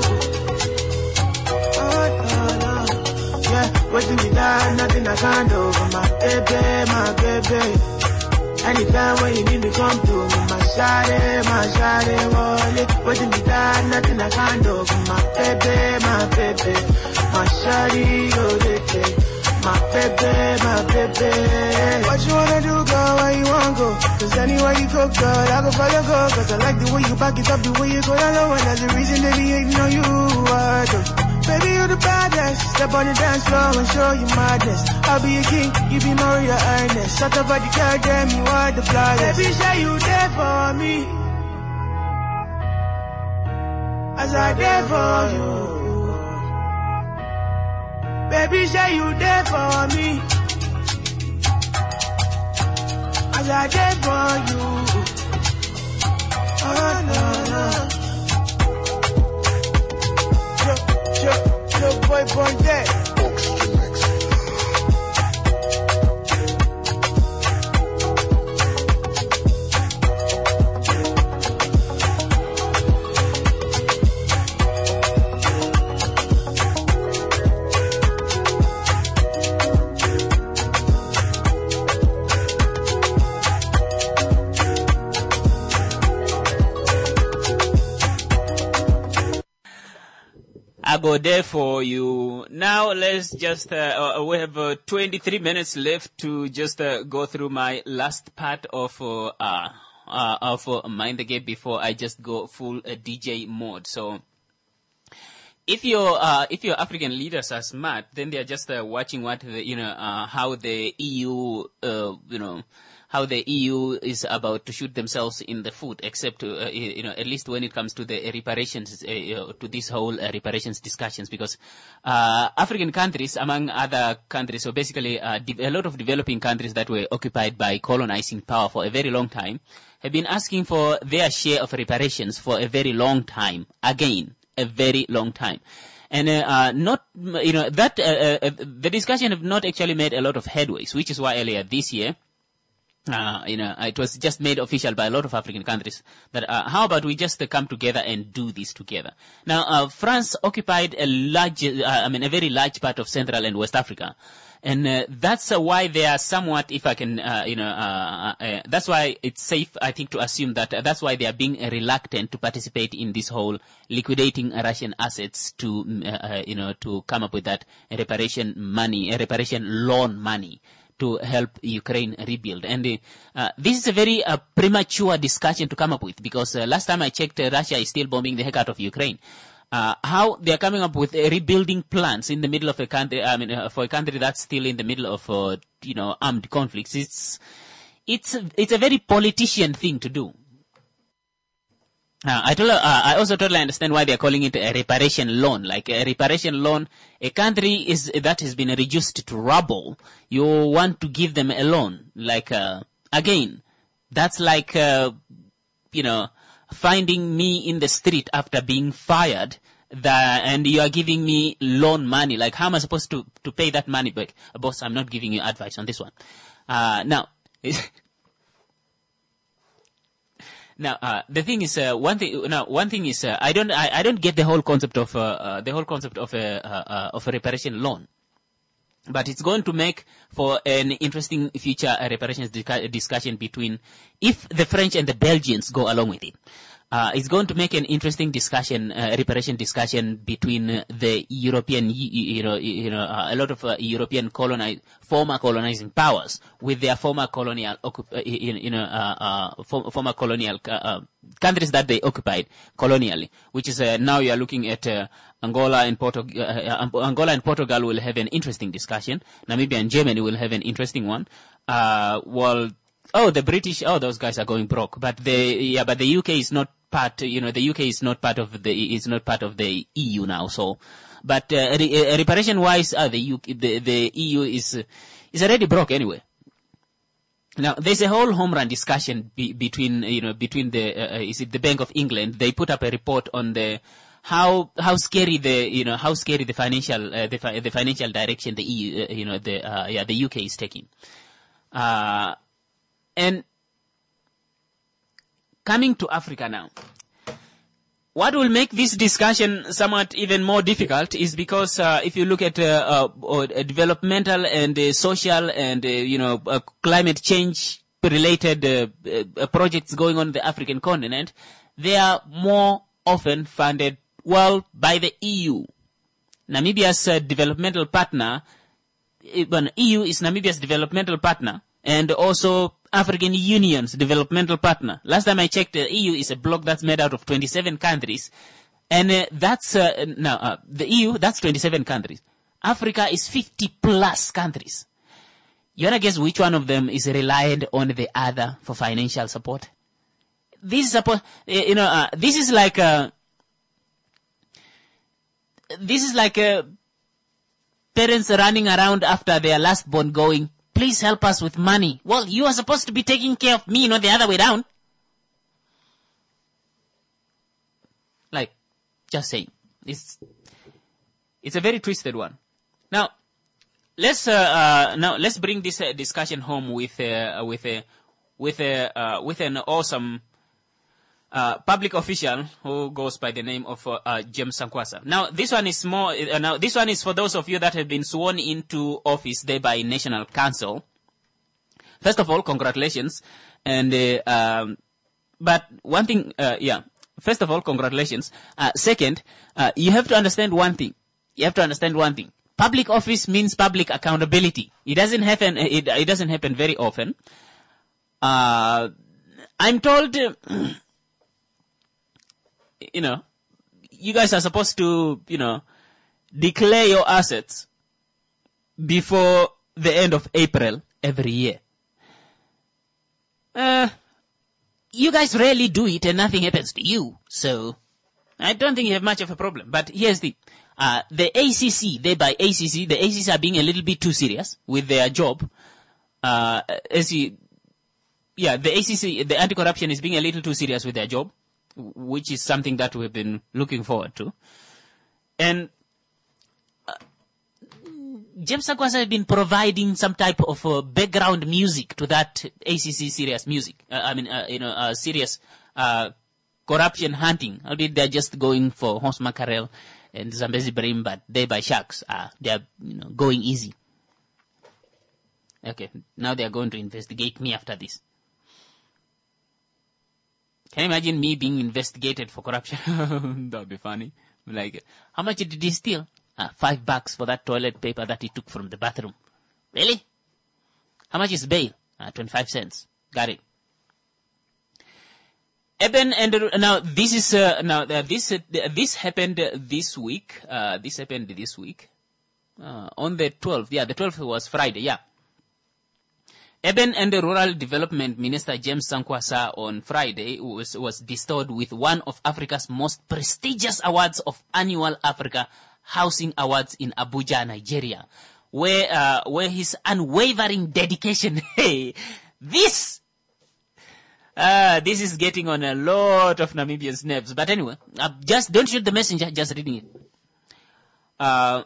Oh, no, no. Yeah, waiting me down, nothing I can't do for my baby, my baby. Anytime when you need me, come to me, my shawty, my shawty, wallet. Waiting me down, nothing I can't do for my baby, my baby. My shawty, oh, they take. My baby, my baby. What you wanna do, girl, where you wanna go? Cause anywhere you go, girl, I go follow, go. Cause I like the way you back it up, the way you go down low. And that's the reason they be hating on you, I do. Baby, you the baddest. Step on the dance floor and show you madness. I'll be a king, you be Maria Ernest. Shut up at the girl, damn, you are the flawless. Baby, say you there for me. As I there for you. Baby, say you there for me. As I there for you. Oh, no, no. Your boy born dead. go there for you. Now let's just, uh, uh, we have uh, twenty-three minutes left to just uh, go through my last part of, uh, uh, uh of uh, Mind the Gap before I just go full uh, D J mode. So, if your uh, if your African leaders are smart, then they are just uh, watching what the, you know uh, how the E U uh, you know how the E U is about to shoot themselves in the foot. Except uh, you know at least when it comes to the reparations uh, you know, to this whole uh, reparations discussions, because uh, African countries, among other countries, so basically uh, de- a lot of developing countries that were occupied by colonizing power for a very long time, have been asking for their share of reparations for a very long time. Again. A very long time. And, uh, uh, not, you know, that, uh, uh, the discussion have not actually made a lot of headways, which is why earlier this year, uh, you know, it was just made official by a lot of African countries that, uh, how about we just uh, come together and do this together. Now, uh, France occupied a large, uh, I mean, a very large part of Central and West Africa. And uh, that's uh, why they are somewhat, if I can, uh, you know, uh, uh, that's why it's safe, I think, to assume that uh, that's why they are being uh, reluctant to participate in this whole liquidating Russian assets to, uh, uh, you know, to come up with that reparation money, reparation loan money to help Ukraine rebuild. And uh, uh, this is a very uh, premature discussion to come up with, because uh, last time I checked, uh, Russia is still bombing the heck out of Ukraine. Uh, how they are coming up with uh, rebuilding plans in the middle of a country, I mean, uh, for a country that's still in the middle of, uh, you know, armed conflicts. It's, it's, it's a very politician thing to do. Uh, I told, uh, I also totally understand why they are calling it a reparation loan. Like a reparation loan, a country is, that has been reduced to rubble. You want to give them a loan. Like, uh, again, that's like, uh, you know, finding me in the street after being fired, that, and you are giving me loan money. Like, how am I supposed to, to pay that money back? Uh, boss, I'm not giving you advice on this one. Uh, now, now, uh, the thing is, uh, one thing, now, one thing is, uh, I don't, I, I don't get the whole concept of, uh, uh the whole concept of a, uh, uh, of a reparation loan. But it's going to make for an interesting future uh, reparations discussion between, if the French and the Belgians go along with it. Uh, it's going to make an interesting discussion, uh, reparation discussion between uh, the European, you, you know, you know, uh, a lot of uh, European colonize, former colonizing powers with their former colonial, occup- uh, you, you know, uh, uh, for, former colonial uh, uh, countries that they occupied colonially, which is uh, now you are looking at uh, Angola and Portugal. Uh, Angola and Portugal will have an interesting discussion. Namibia and Germany will have an interesting one. Uh, well, oh, the British, oh, those guys are going broke, but the yeah, but the U K is not part. You know, the U K is not part of the is not part of the E U now. So, but uh, re- reparation wise, uh, the U K, the the E U is uh, is already broke anyway. Now, there's a whole home run discussion be, between you know between the uh, is it the Bank of England? They put up a report on the how how scary the you know how scary the financial uh, the fi- the financial direction the E U uh, you know the uh, yeah the U K is taking. Uh, and coming to Africa now, what will make this discussion somewhat even more difficult is because uh, if you look at uh, uh, developmental and uh, social and uh, you know uh, climate change related uh, uh, projects going on in the African continent, they are more often funded well by the E U. Namibia's uh, developmental partner, well, E U is Namibia's developmental partner, and also African Union's developmental partner. Last time I checked, the uh, E U is a bloc that's made out of twenty-seven countries, and uh, that's uh, now uh, the E U. That's twenty-seven countries. Africa is fifty plus countries. You wanna guess which one of them is reliant on the other for financial support? This is supposed, you know, uh, this is like a, this is like a parents running around after their last born going, please help us with money. Well, you are supposed to be taking care of me, not the other way around. Like, just saying. It's, it's a very twisted one. Now, let's, uh, uh now, let's bring this uh, discussion home with, uh, with a, with a, uh, with an awesome, Uh, public official who goes by the name of uh, uh, James Sankwasa. Now, this one is more. Uh, now, this one is for those of you that have been sworn into office there by National Council. First of all, congratulations. And uh, um, but one thing, uh, yeah. first of all, congratulations. Uh, second, uh, you have to understand one thing. You have to understand one thing. Public office means public accountability. It doesn't happen. It, it doesn't happen very often. Uh, I'm told, uh, you know, you guys are supposed to, you know, declare your assets before the end of April every year. Uh, you guys rarely do it and nothing happens to you. So I don't think you have much of a problem. But here's the, uh, the A C C, they by A C C, the A C C are being a little bit too serious with their job. Uh, as you, yeah, the A C C, the anti-corruption is being a little too serious with their job, which is something that we've been looking forward to. And uh, James Sankwasa has been providing some type of uh, background music to that A C C serious music. Uh, I mean, uh, you know, uh, serious uh, corruption hunting. Albeit they're just going for horse mackerel and Zambezi bream, but they by sharks. Uh, they're, you know, going easy. Okay, now they're going to investigate me after this. Can you imagine me being investigated for corruption? That would be funny. Like, how much did he steal? Ah, five bucks for that toilet paper that he took from the bathroom. Really? How much is bail? Ah, twenty-five cents. Got it. Eben and uh, now this is uh, now uh, this uh, this happened uh, this week. Uh, this happened this week uh, on the twelfth. Yeah, the twelfth was Friday. Yeah. Urban and Rural Development Minister James Sankwasa on Friday was, was bestowed with one of Africa's most prestigious awards of Annual Africa Housing Awards in Abuja, Nigeria, where uh, where his unwavering dedication, hey, this, uh, this is getting on a lot of Namibians' nerves. But anyway, uh, just don't shoot the messenger, just reading it. Uh,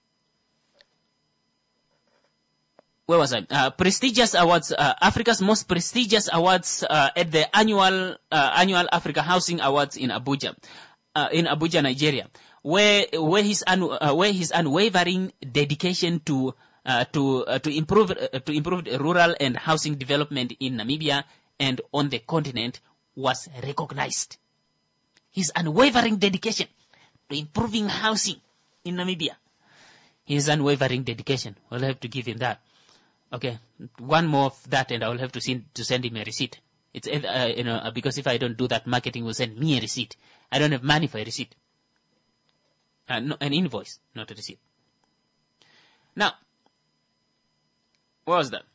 Where was I? Uh, prestigious awards, uh, Africa's most prestigious awards uh, at the annual uh, annual Africa Housing Awards in Abuja, uh, in Abuja, Nigeria, where where his un, uh, where his unwavering dedication to uh, to uh, to improve uh, to improve rural and housing development in Namibia and on the continent was recognized. His unwavering dedication to improving housing in Namibia. His unwavering dedication. We'll have to give him that. Okay, one more of that, and I will have to send to send him a receipt. It's uh, you know because if I don't do that, marketing will send me a receipt. I don't have money for a receipt. Uh, no, an invoice, not a receipt. Now, what was that?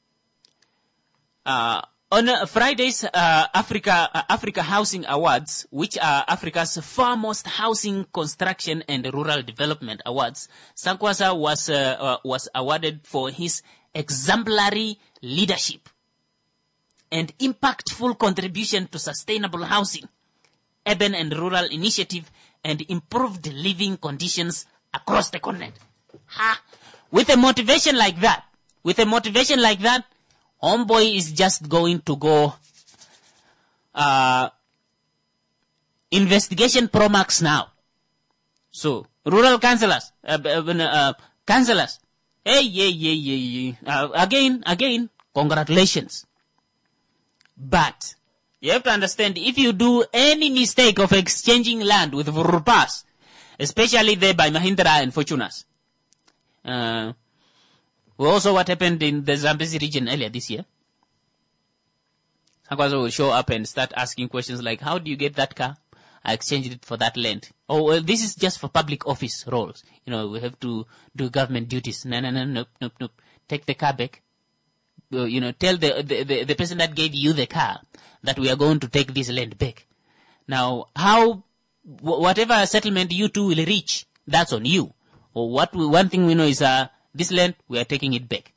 Uh, on uh, Friday's uh, Africa uh, Africa Housing Awards, which are Africa's foremost housing construction and rural development awards, Sankwasa was uh, uh, was awarded for his exemplary leadership and impactful contribution to sustainable housing, urban and rural initiative, and improved living conditions across the continent. Ha! With a motivation like that, with a motivation like that, homeboy is just going to go uh, investigation pro max now. So, rural councillors, uh, uh, councillors, hey, yeah, yeah, yeah, yeah. Uh, again, again, congratulations. But you have to understand, if you do any mistake of exchanging land with Vurupas, especially there by Mahindra and Fortunas, uh, also what happened in the Zambezi region earlier this year, Sankwasa will show up and start asking questions like, how do you get that car? I exchanged it for that land. Oh, well, this is just for public office roles. You know, we have to do government duties. No, no, no, nope, nope, nope. Take the car back. Uh, you know, tell the, the, the, the person that gave you the car that we are going to take this land back. Now, how, wh- whatever settlement you two will reach, that's on you. Or what we, one thing we know is, uh, this land, we are taking it back.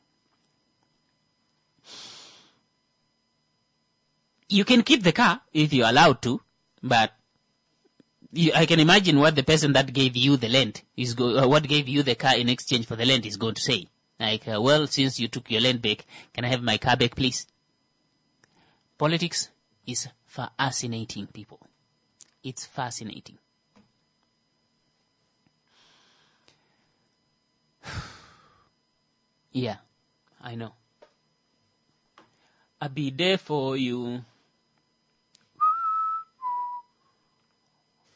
You can keep the car if you're allowed to, but You, I can imagine what the person that gave you the land is go, uh, what gave you the car in exchange for the land is going to say. Like, uh, well, since you took your land back, can I have my car back, please? Politics is fascinating, people. It's fascinating. Yeah, I know. I'll be there for you.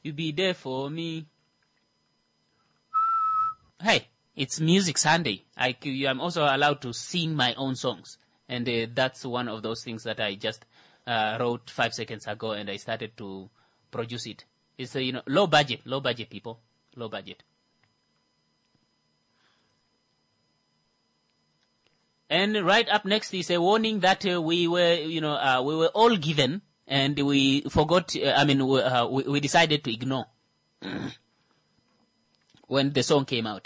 You be there for me. Hey, it's Music Sunday. I, I'm also allowed to sing my own songs. And uh, that's one of those things that I just uh, wrote five seconds ago, and I started to produce it. It's, uh, you know, low budget, low budget, people. Low budget. And right up next is a warning that uh, we were, you know, uh, we were all given, and we forgot, uh, I mean, we, uh, we, we decided to ignore when the song came out.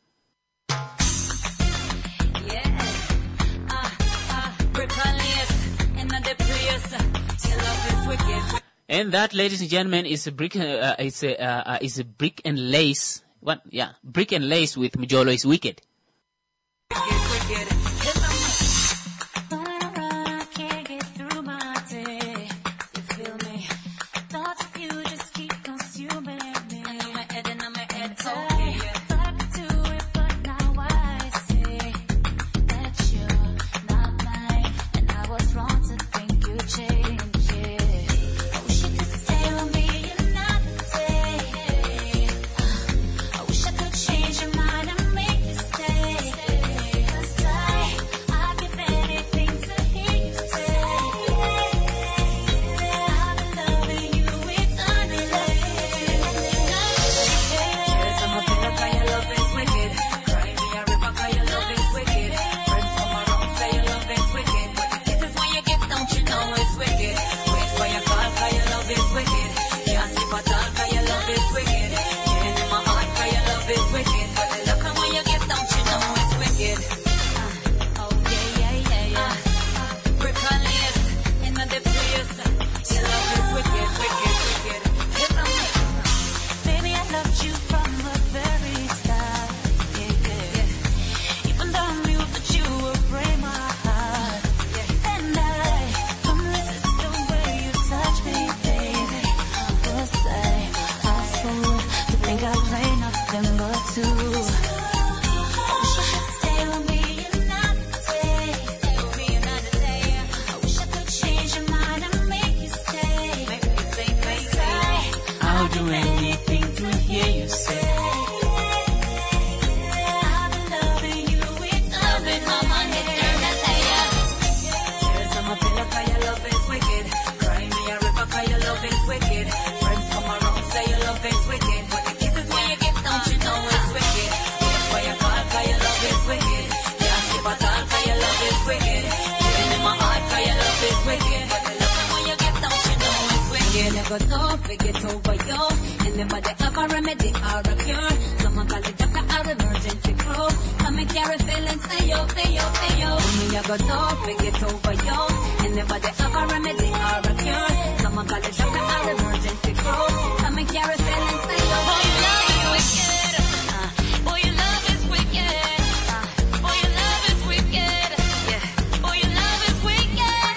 And that, ladies and gentlemen, is a brick, uh, is a, uh, is a brick and lace. What? Yeah, brick and lace with Mjolo is wicked. Don't forget over you. And never they have a remedy or a cure. Someone call it doctor or emergency crew. Come and carry feelings, say yo, say yo, say yo. Me, I go don't forget over you. And never they have a remedy or a cure. Someone call it doctor or emergency crew. Come and carry feelings, say yo. Boy, your love is wicked. Uh, boy, your love is wicked. Uh, boy, your love is wicked. Yeah. Boy, your love is wicked.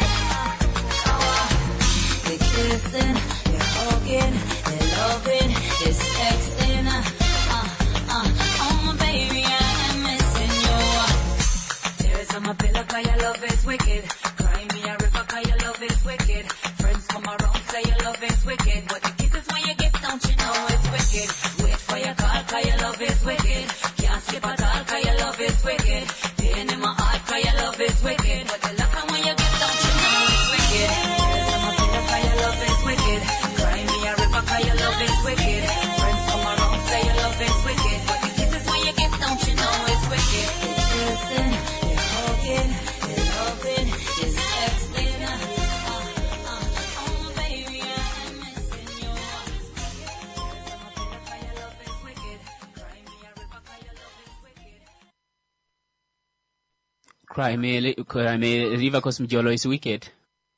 Uh, oh, uh, they kissing. Hugging, they're loving, it's sexing, uh, uh, uh, oh my baby, I'm missing you. Tears on my pillow, cause your love is wicked. Cry me a river, cause your love is wicked. Friends come around, say your love is wicked. But the kisses when you give, don't you know it's wicked. Wait for your call, cause your love is wicked. Can't skip at all, cause your love is wicked. Pain in my heart, cause your love is wicked. But the love when you give, don't you know it's wicked. Tears on my pillow, cause your love is wicked. Cause your love is wicked. Friends come around, say your love is wicked. But the kisses when you give, don't you know it's wicked. They're kissing, they're hugging, they're loving, it's sexing. Uh, uh, oh my baby, I'm missing you. Cause your love is wicked. Cry me a river, cause your love is wicked. Cry me, cry me a river, cause Mjolo is wicked.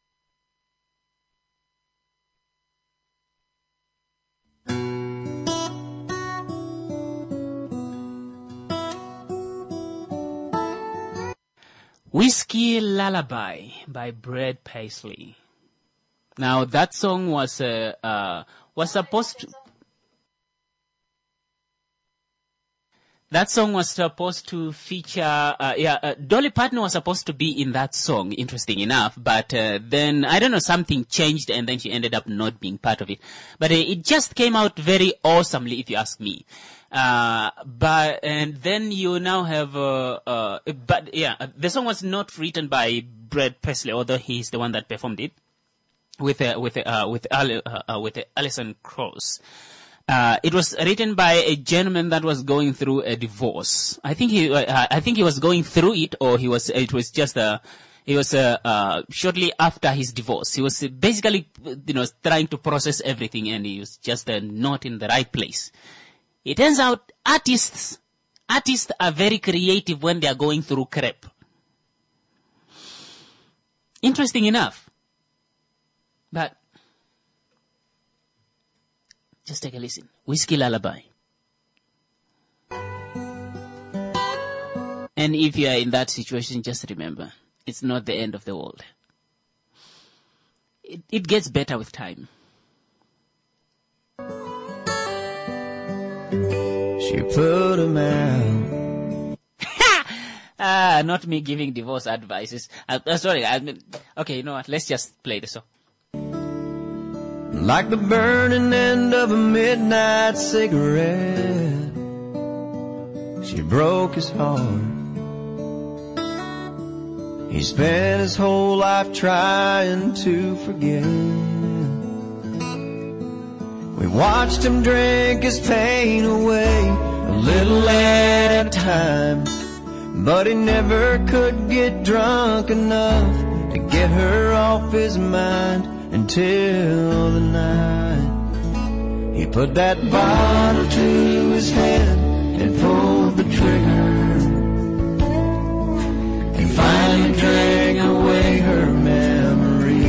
Whiskey Lullaby by Brad Paisley. Now that song was uh, uh, was supposed to That song was supposed to feature, uh, yeah, uh, Dolly Parton was supposed to be in that song, interesting enough, but uh, then, I don't know, something changed and then she ended up not being part of it. But uh, it just came out very awesomely, if you ask me. Uh, but, and then you now have, uh, uh, but yeah, the song was not written by Brad Paisley, although he's the one that performed it, with, uh, with, uh, with, uh, uh, with uh, Alison Krauss. Uh, it was written by a gentleman that was going through a divorce. I think he, uh, I think he was going through it, or he was, it was just a, it was, uh, uh, shortly after his divorce. He was basically, you know, trying to process everything, and he was just uh, not in the right place. It turns out artists, artists are very creative when they are going through crap. Interesting enough. But, just take a listen. Whiskey Lullaby. And if you are in that situation, just remember, it's not the end of the world. It, it gets better with time. She put him out. Ah, not me giving divorce advices. Uh, uh, sorry, I mean, okay, you know what? Let's just play the song. Like the burning end of a midnight cigarette, she broke his heart. He spent his whole life trying to forget. We watched him drink his pain away, a little at a time, but he never could get drunk enough to get her off his mind until the night he put that bottle to his head and pulled the trigger, and finally drank away her memory.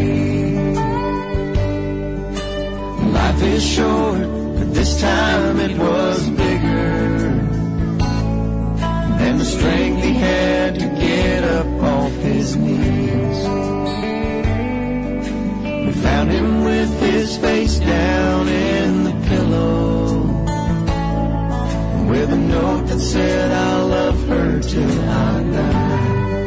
Life is short, but this time it was bigger than the strength he had to get up off his knees. We found him with his face down in the pillow, with a note that said, I'll love her till I die.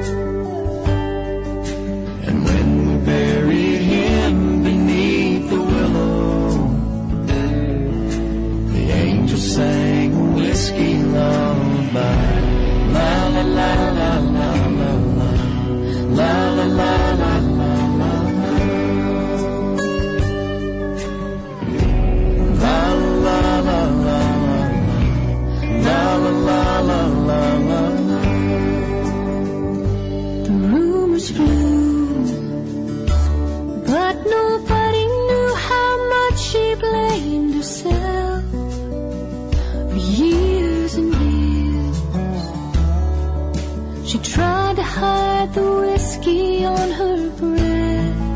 And when we buried him beneath the willow, the angel sang a whiskey lullaby. La la la la la la la, la la la la la la, la la la la la, la la la la la la. The rumors flew, but nobody knew how much she blamed herself for years and years. She tried to hide the whiskey on her breath.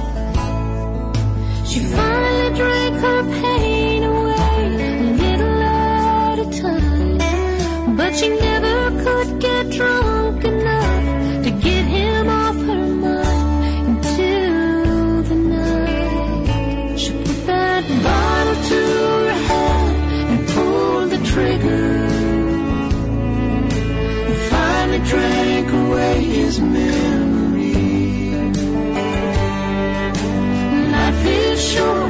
She finally drank her pain away, a little at a time, but she never could get drunk enough to get him off her mind until the night she put that bottle to her head and pulled the trigger, and finally drank away his memory. Life is short,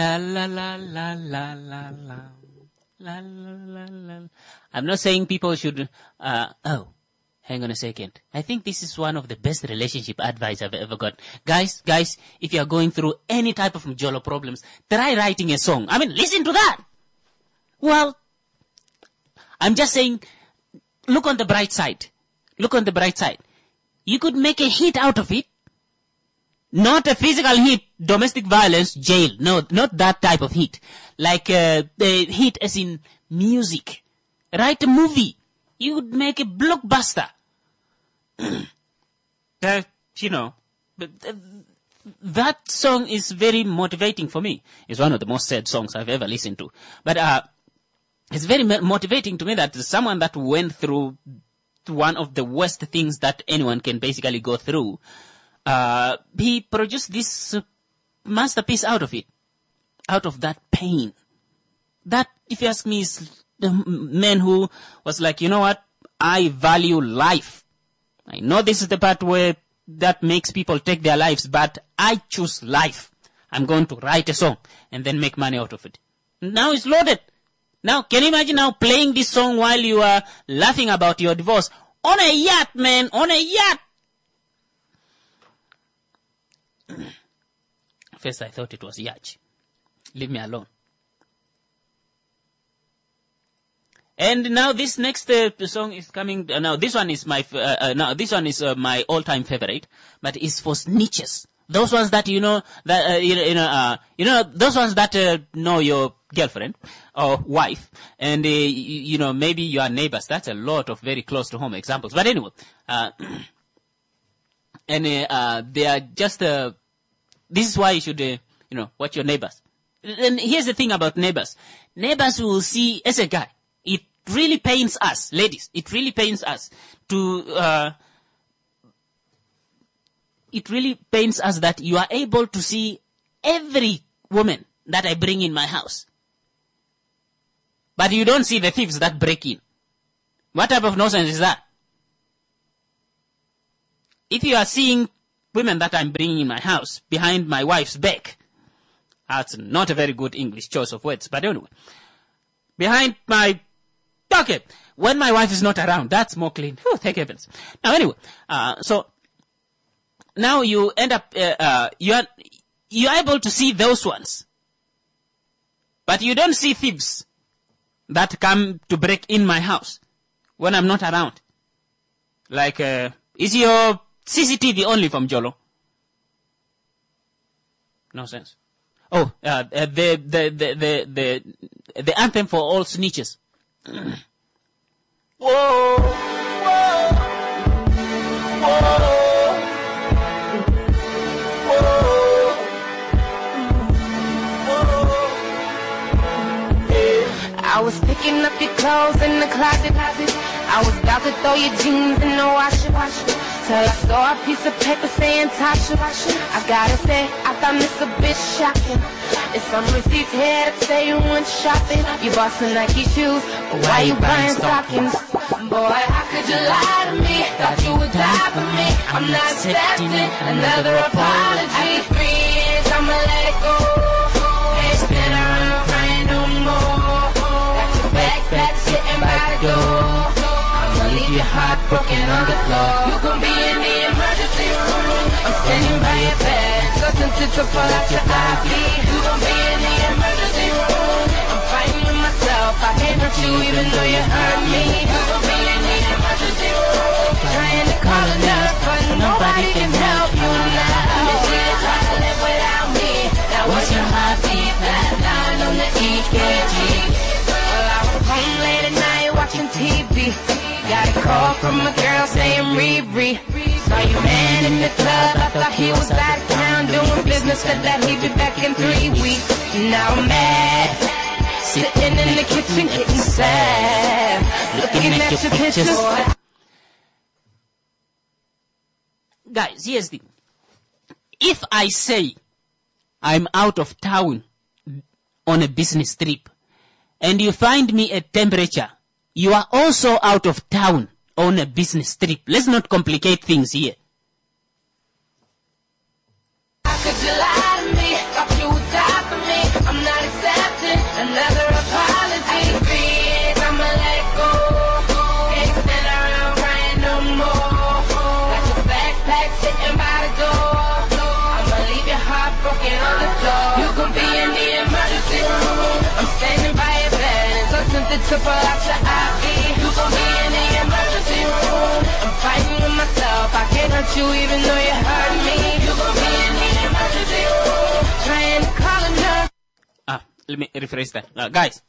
La la la la la la la. La la la la. I'm not saying people should, uh, oh, hang on a second. I think this is one of the best relationship advice I've ever got. Guys, guys, if you are going through any type of Mjolo problems, try writing a song. I mean, listen to that. Well, I'm just saying, look on the bright side. Look on the bright side. You could make a hit out of it. Not a physical hit, domestic violence, jail. No, not that type of hit. Like uh, the hit as in music. Write a movie. You would make a blockbuster. uh, you know, but, uh, that song is very motivating for me. It's one of the most sad songs I've ever listened to. But uh, it's very motivating to me that someone that went through one of the worst things that anyone can basically go through, Uh, he produced this uh, masterpiece out of it, out of that pain. That, if you ask me, is the man who was like, you know what, I value life. I know this is the part where that makes people take their lives, but I choose life. I'm going to write a song and then make money out of it. Now it's loaded. Now, can you imagine now playing this song while you are laughing about your divorce? On a yacht, man, on a yacht. First, I thought it was yacht. Leave me alone. And now this next uh, song is coming. Uh, now this one is my. Uh, uh, now this one is uh, my all-time favorite, but it's for snitches. Those ones that you know that uh, you, you know uh, you know those ones that uh, know your girlfriend or wife, and uh, you, you know maybe your neighbors. That's a lot of very close to home examples. But anyway, uh, and uh, uh, they are just. Uh, this is why you should uh, you know watch your neighbors. And here's the thing about neighbors. Neighbors will see as a guy. It really pains us, ladies. It really pains us to. Uh, it really pains us that you are able to see every woman that I bring in my house, but you don't see the thieves that break in. What type of nonsense is that? If you are seeing women that I'm bringing in my house behind my wife's back, that's not a very good English choice of words, but anyway, behind my okay, when my wife is not around, that's more clean. Oh, thank heavens. Now, anyway, uh, so now you end up, uh, uh, you are you are able to see those ones, but you don't see thieves that come to break in my house when I'm not around. Like, uh, is your C C T V only from Jolo? No sense. Oh, uh, the, the, the, the, the, the anthem for all snitches. Whoa, whoa, whoa, whoa, yeah. I was picking up your clothes in the closet. I was about to throw your jeans in the washer. Till I saw a piece of paper saying Tasha. I gotta say, I found this a bit shocking. It's some receipts here that say you went shopping. You bought some Nike shoes, but why you buying stockings? Boy, how could you lie to me? Thought you would die for me. I'm not accepting another apology. Three years, I'ma let it go. Can't stand around crying no more. Got your backpack sitting by the door. I'ma leave your heart broken on the floor. You gon' be in the emergency room. I'm standing by your bed, listening to to pull out your I V. You gon' be in the emergency room. I'm fighting with myself. I can't hurt you even though you hurt me. You gon' be in the emergency room. Trying to call a nurse, but nobody can help you now. If you try to live without me, now what's your heartbeat? Flat line on the E K G. Well, I was home late at night watching T V. Got a call from a girl saying Riri. Saw your man in the club, I thought he was out of town doing business, said that he'd be back in three weeks. Now I'm mad, sitting in the kitchen getting sad, looking at your pictures. Guys, here's the thing. If I say I'm out of town on a business trip and you find me at temperature, you are also out of town on a business trip. Let's not complicate things here. How could you lie to me? Thought you would die for me. I'm even though you hurt me. You gon' be in the emergency room, trying to call a nurse. Ah, let me rephrase that. Uh, guys,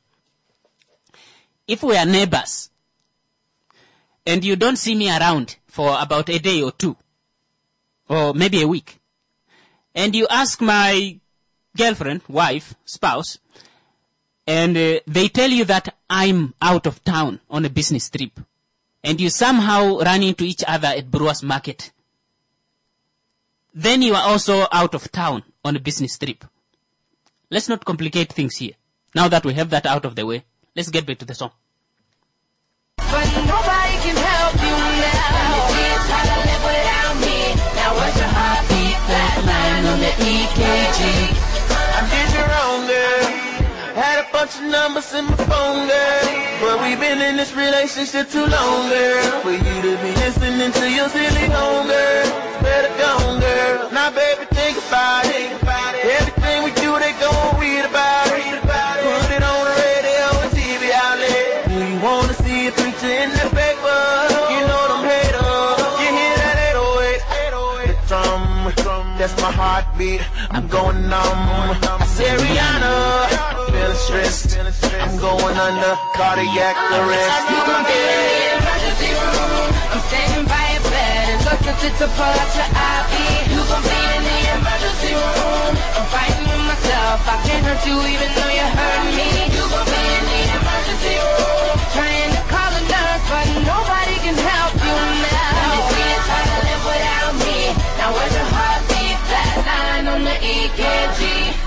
if we are neighbors, and you don't see me around for about a day or two, or maybe a week, and you ask my girlfriend, wife, spouse, and uh, they tell you that I'm out of town on a business trip, and you somehow run into each other at Brewers Market, then you are also out of town on a business trip. Let's not complicate things here. Now that we have that out of the way, let's get back to the song. But nobody can help you now. You try to live without me. Now what's your heartbeat? Flatline on the E K G. I did you wrong, girl. Had a bunch of numbers in my phone, girl. But we've been in this relationship too long, girl. For you to be listening to your silly home, girl. It's better gone, girl. Now, baby, think about it. Everything we do, they gon' read about it. Put it on the radio and T V outlet. Do you wanna see a picture in the paper? You know them haters. You hear that eight oh eight? The drum, that's my heartbeat. I'm going numb. I say Rihanna, I'm feeling stressed. I'm going under cardiac arrest. You gon' be in the emergency room. I'm standing by your bed and looking to pull out your I V. You gon' be in the emergency room. I'm fighting with myself. I can't hurt you even though you hurt me. You gon' be in the emergency room, trying to call a nurse, but nobody can help you now. You try to live without me. Now where's your heartbeat? Flatline on the E K G.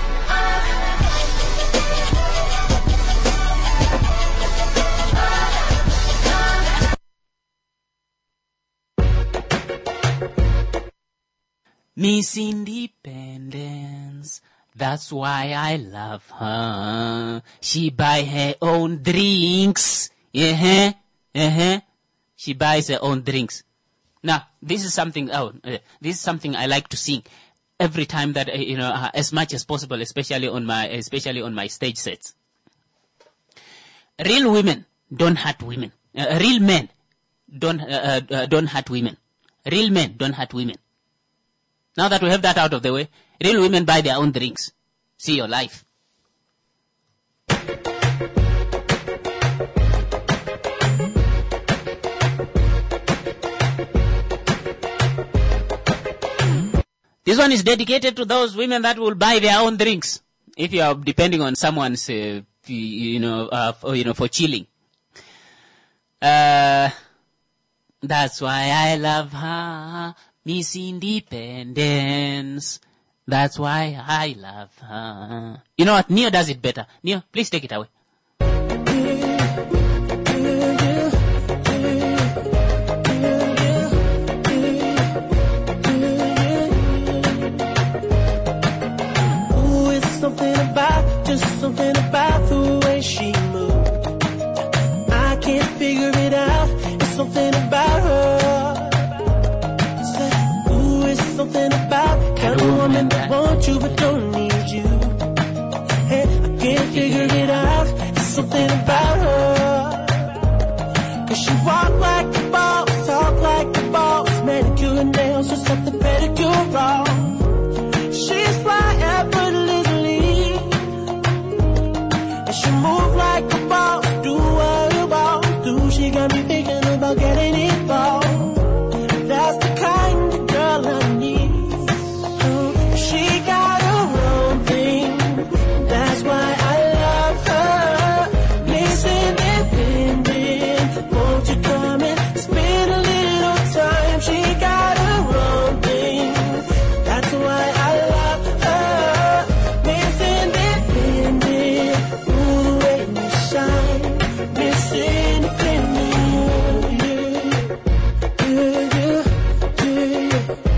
Miss Independence, that's why I love her. She buy her own drinks. Uh-huh, uh-huh. She buys her own drinks. Now, this is something, oh, uh, this is something I like to sing every time that, uh, you know, uh, as much as possible, especially on my, especially on my stage sets. Real women don't hurt women. Uh, real men don't, uh, uh, don't hurt women. Real men don't hurt women. Now that we have that out of the way, real women buy their own drinks. See your life. This one is dedicated to those women that will buy their own drinks. If you are depending on someone's, uh, you know, uh, for, you know, for chilling. Uh, that's why I love her. Miss Independence. That's why I love her. You know what? Neo does it better. Neo, please take it away. Ooh, it's something about, just something about the way she moves. I can't figure it out. It's something about her. Something about kind of woman that wants you but don't need you. Hey, I can't figure it out. It's something about her. Cause she walk like a boss, talk like a boss, manicure and nails or something pedicure wrong. She's fly effortlessly, and she move like a boss, do what a boss do. She got me thinking about getting involved. That's the kind of girl I need. She got her own thing. That's why I love her. Miss Independent, won't you come and spend a little time? She got her own thing. That's why I love her. Miss Independent, ooh, the way you shine. Miss Independent, yeah, yeah, yeah.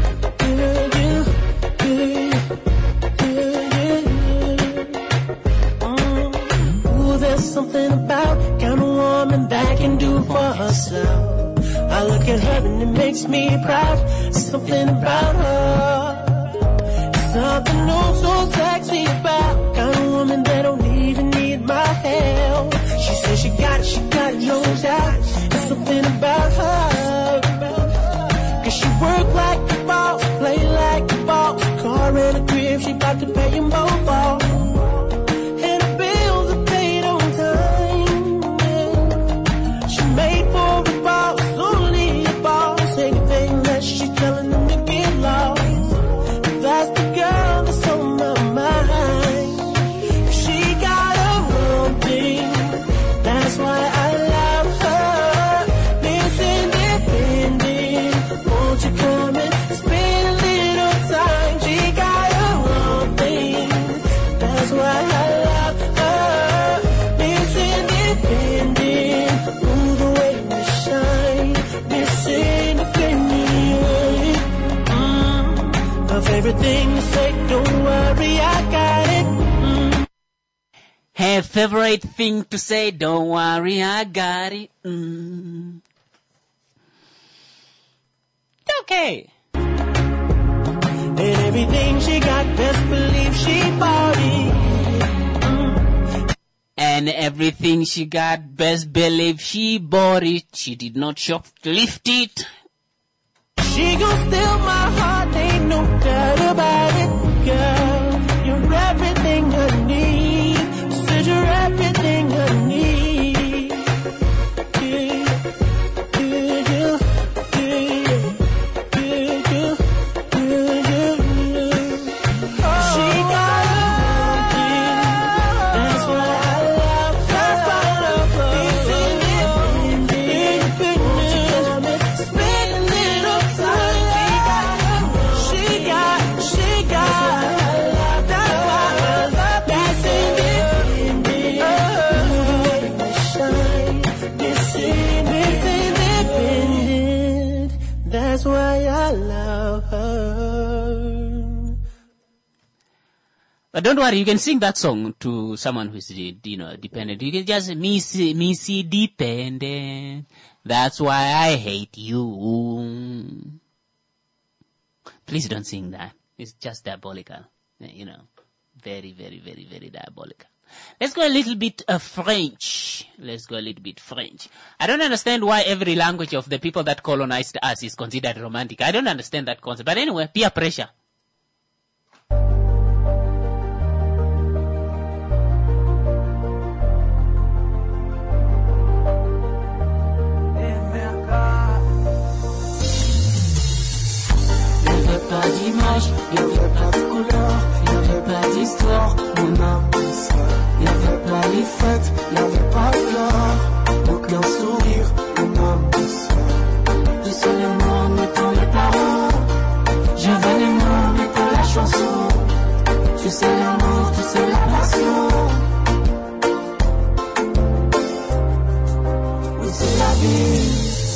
Something about kind of woman that can do for herself. I look at her and it makes me proud. Something about her, something oh so sexy about kind of woman that don't even need my help. She says she got it, she got it, no doubt. There's something about her, cause she work like everything to say, don't worry, I got it. Mm. Her favorite thing to say, don't worry, I got it. Mm. Okay. And everything she got, best believe she bought it. And everything she got, best believe she bought it. She did not shoplift it. She gon' steal my heart, ain't no doubt about it, girl. You're everything I need. Said you're everything I need. Yeah, yeah, yeah, yeah, yeah, yeah, yeah, yeah, yeah. She got everything. That's why I love her. That's why I love her. It's independent. Spend a little time. She got, she got. That's why I love. That's independent. Shine. This independent. That's why I love her. But don't worry, you can sing that song to someone who's, you know, dependent. You can just, Missy, Missy dependent. That's why I hate you. Please don't sing that. It's just diabolical. You know, very, very, very, very diabolical. Let's go a little bit of French. Let's go a little bit French. I don't understand why every language of the people that colonized us is considered romantic. I don't understand that concept. But anyway, peer pressure. Y'avait pas d'image, y'avait pas de couleur, y'avait pas d'histoire, mon âme. Y'avait pas les fêtes, y'avait pas de fleurs, aucun sourire, mon âme. Tu sais les mots, mettons les paroles, j'avais les mots, mettons la chanson. Tu sais l'amour, tu sais la passion. Oui, c'est la vie.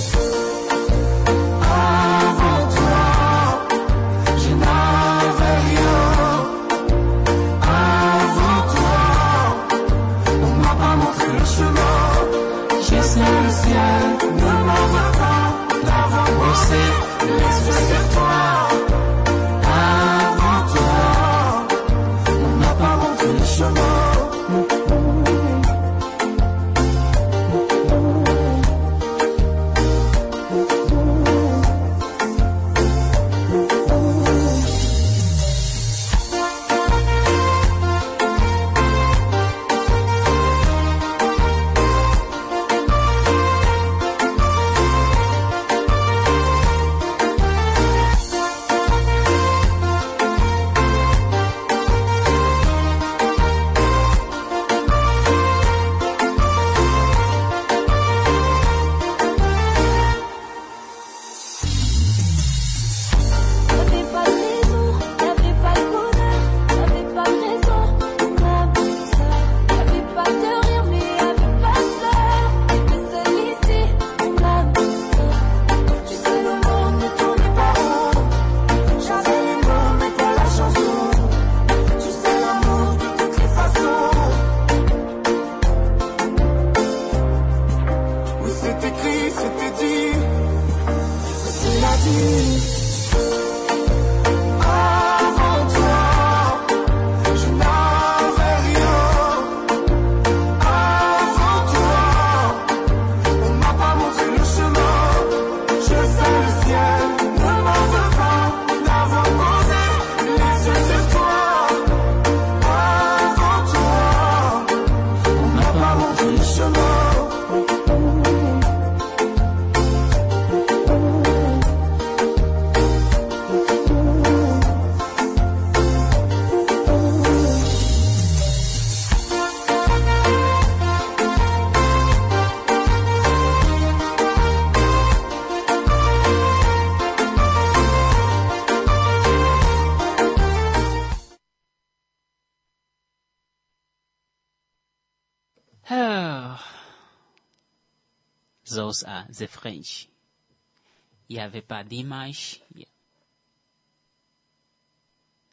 Those are the French. Il n'y avait pas d'image.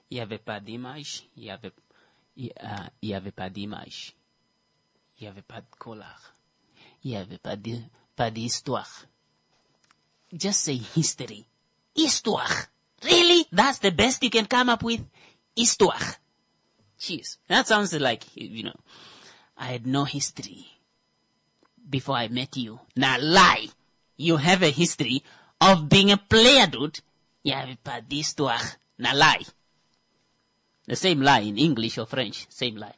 Il n'y avait pas d'image, il n'y avait, il euh, y avait pas d'image. Il n'y avait pas de colère. Il n'y avait pas de, pas d'histoire. Just say history. Histoire. Really? That's the best you can come up with? Histoire. Jeez. That sounds like, you know, I had no history before I met you. Now lie. You have a history of being a player, dude. You have pas d'histoire. Now lie. The same lie in English or French. Same lie.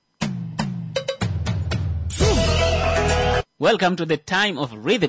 Welcome to the time of rhythm.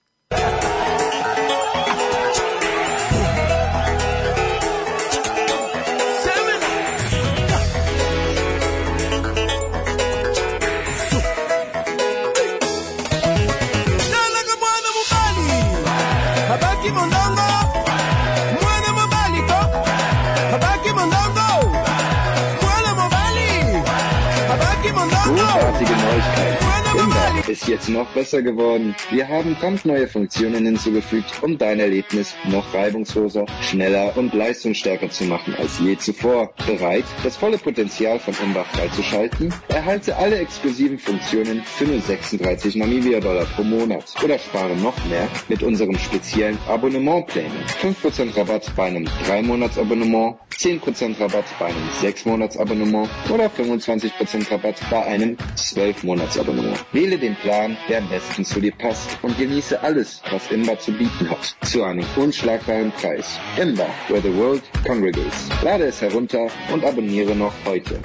Großartige Neuigkeit. Imba ist jetzt noch besser geworden. Wir haben brandneue Funktionen hinzugefügt, um dein Erlebnis noch reibungsloser, schneller und leistungsstärker zu machen als je zuvor. Bereit, das volle Potenzial von Imba freizuschalten? Erhalte alle exklusiven Funktionen für nur sechsunddreißig Namibia-Dollar pro Monat oder spare noch mehr mit unserem speziellen Abonnementplänen. fünf Prozent Rabatt bei einem drei Monats Abonnement, zehn Prozent Rabatt bei einem sechs Monats Abonnement oder fünfundzwanzig Prozent Rabatt bei einem zwölf Monats Abonnement. Wähle den Plan, der am besten zu dir passt und genieße alles, was Imba zu bieten hat, zu einem unschlagbaren Preis. Imba, where the world congregates. Lade es herunter und abonniere noch heute.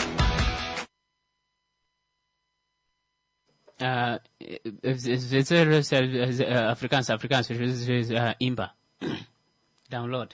Uh, it's, it's, it's, it's, uh, Afrikaans, Afrikaans, it's, uh, Imba. Download.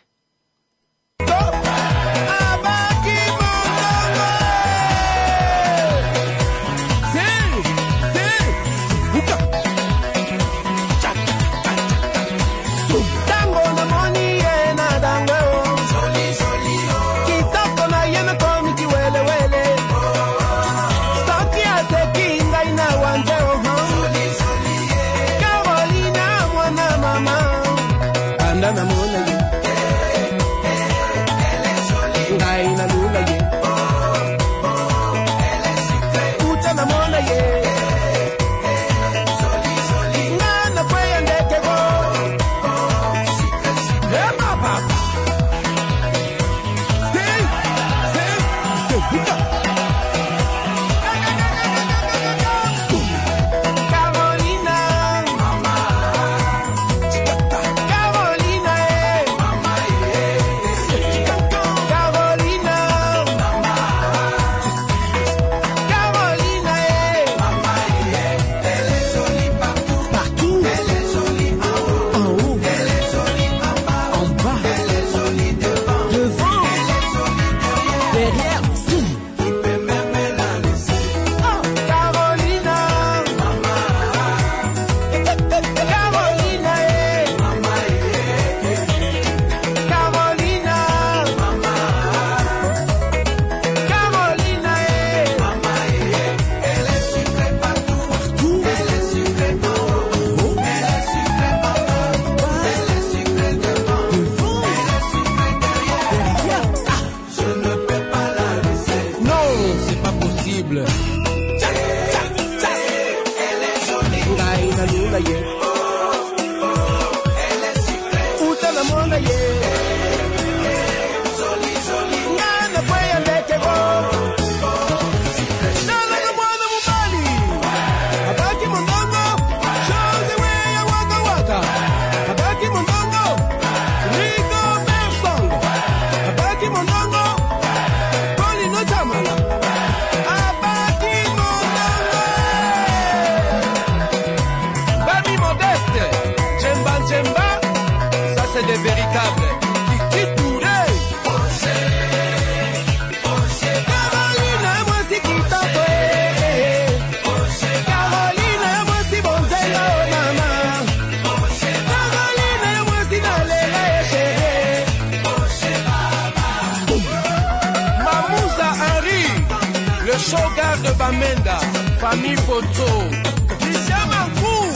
Shogar de Bamenda, famille photo, Christian Mancou.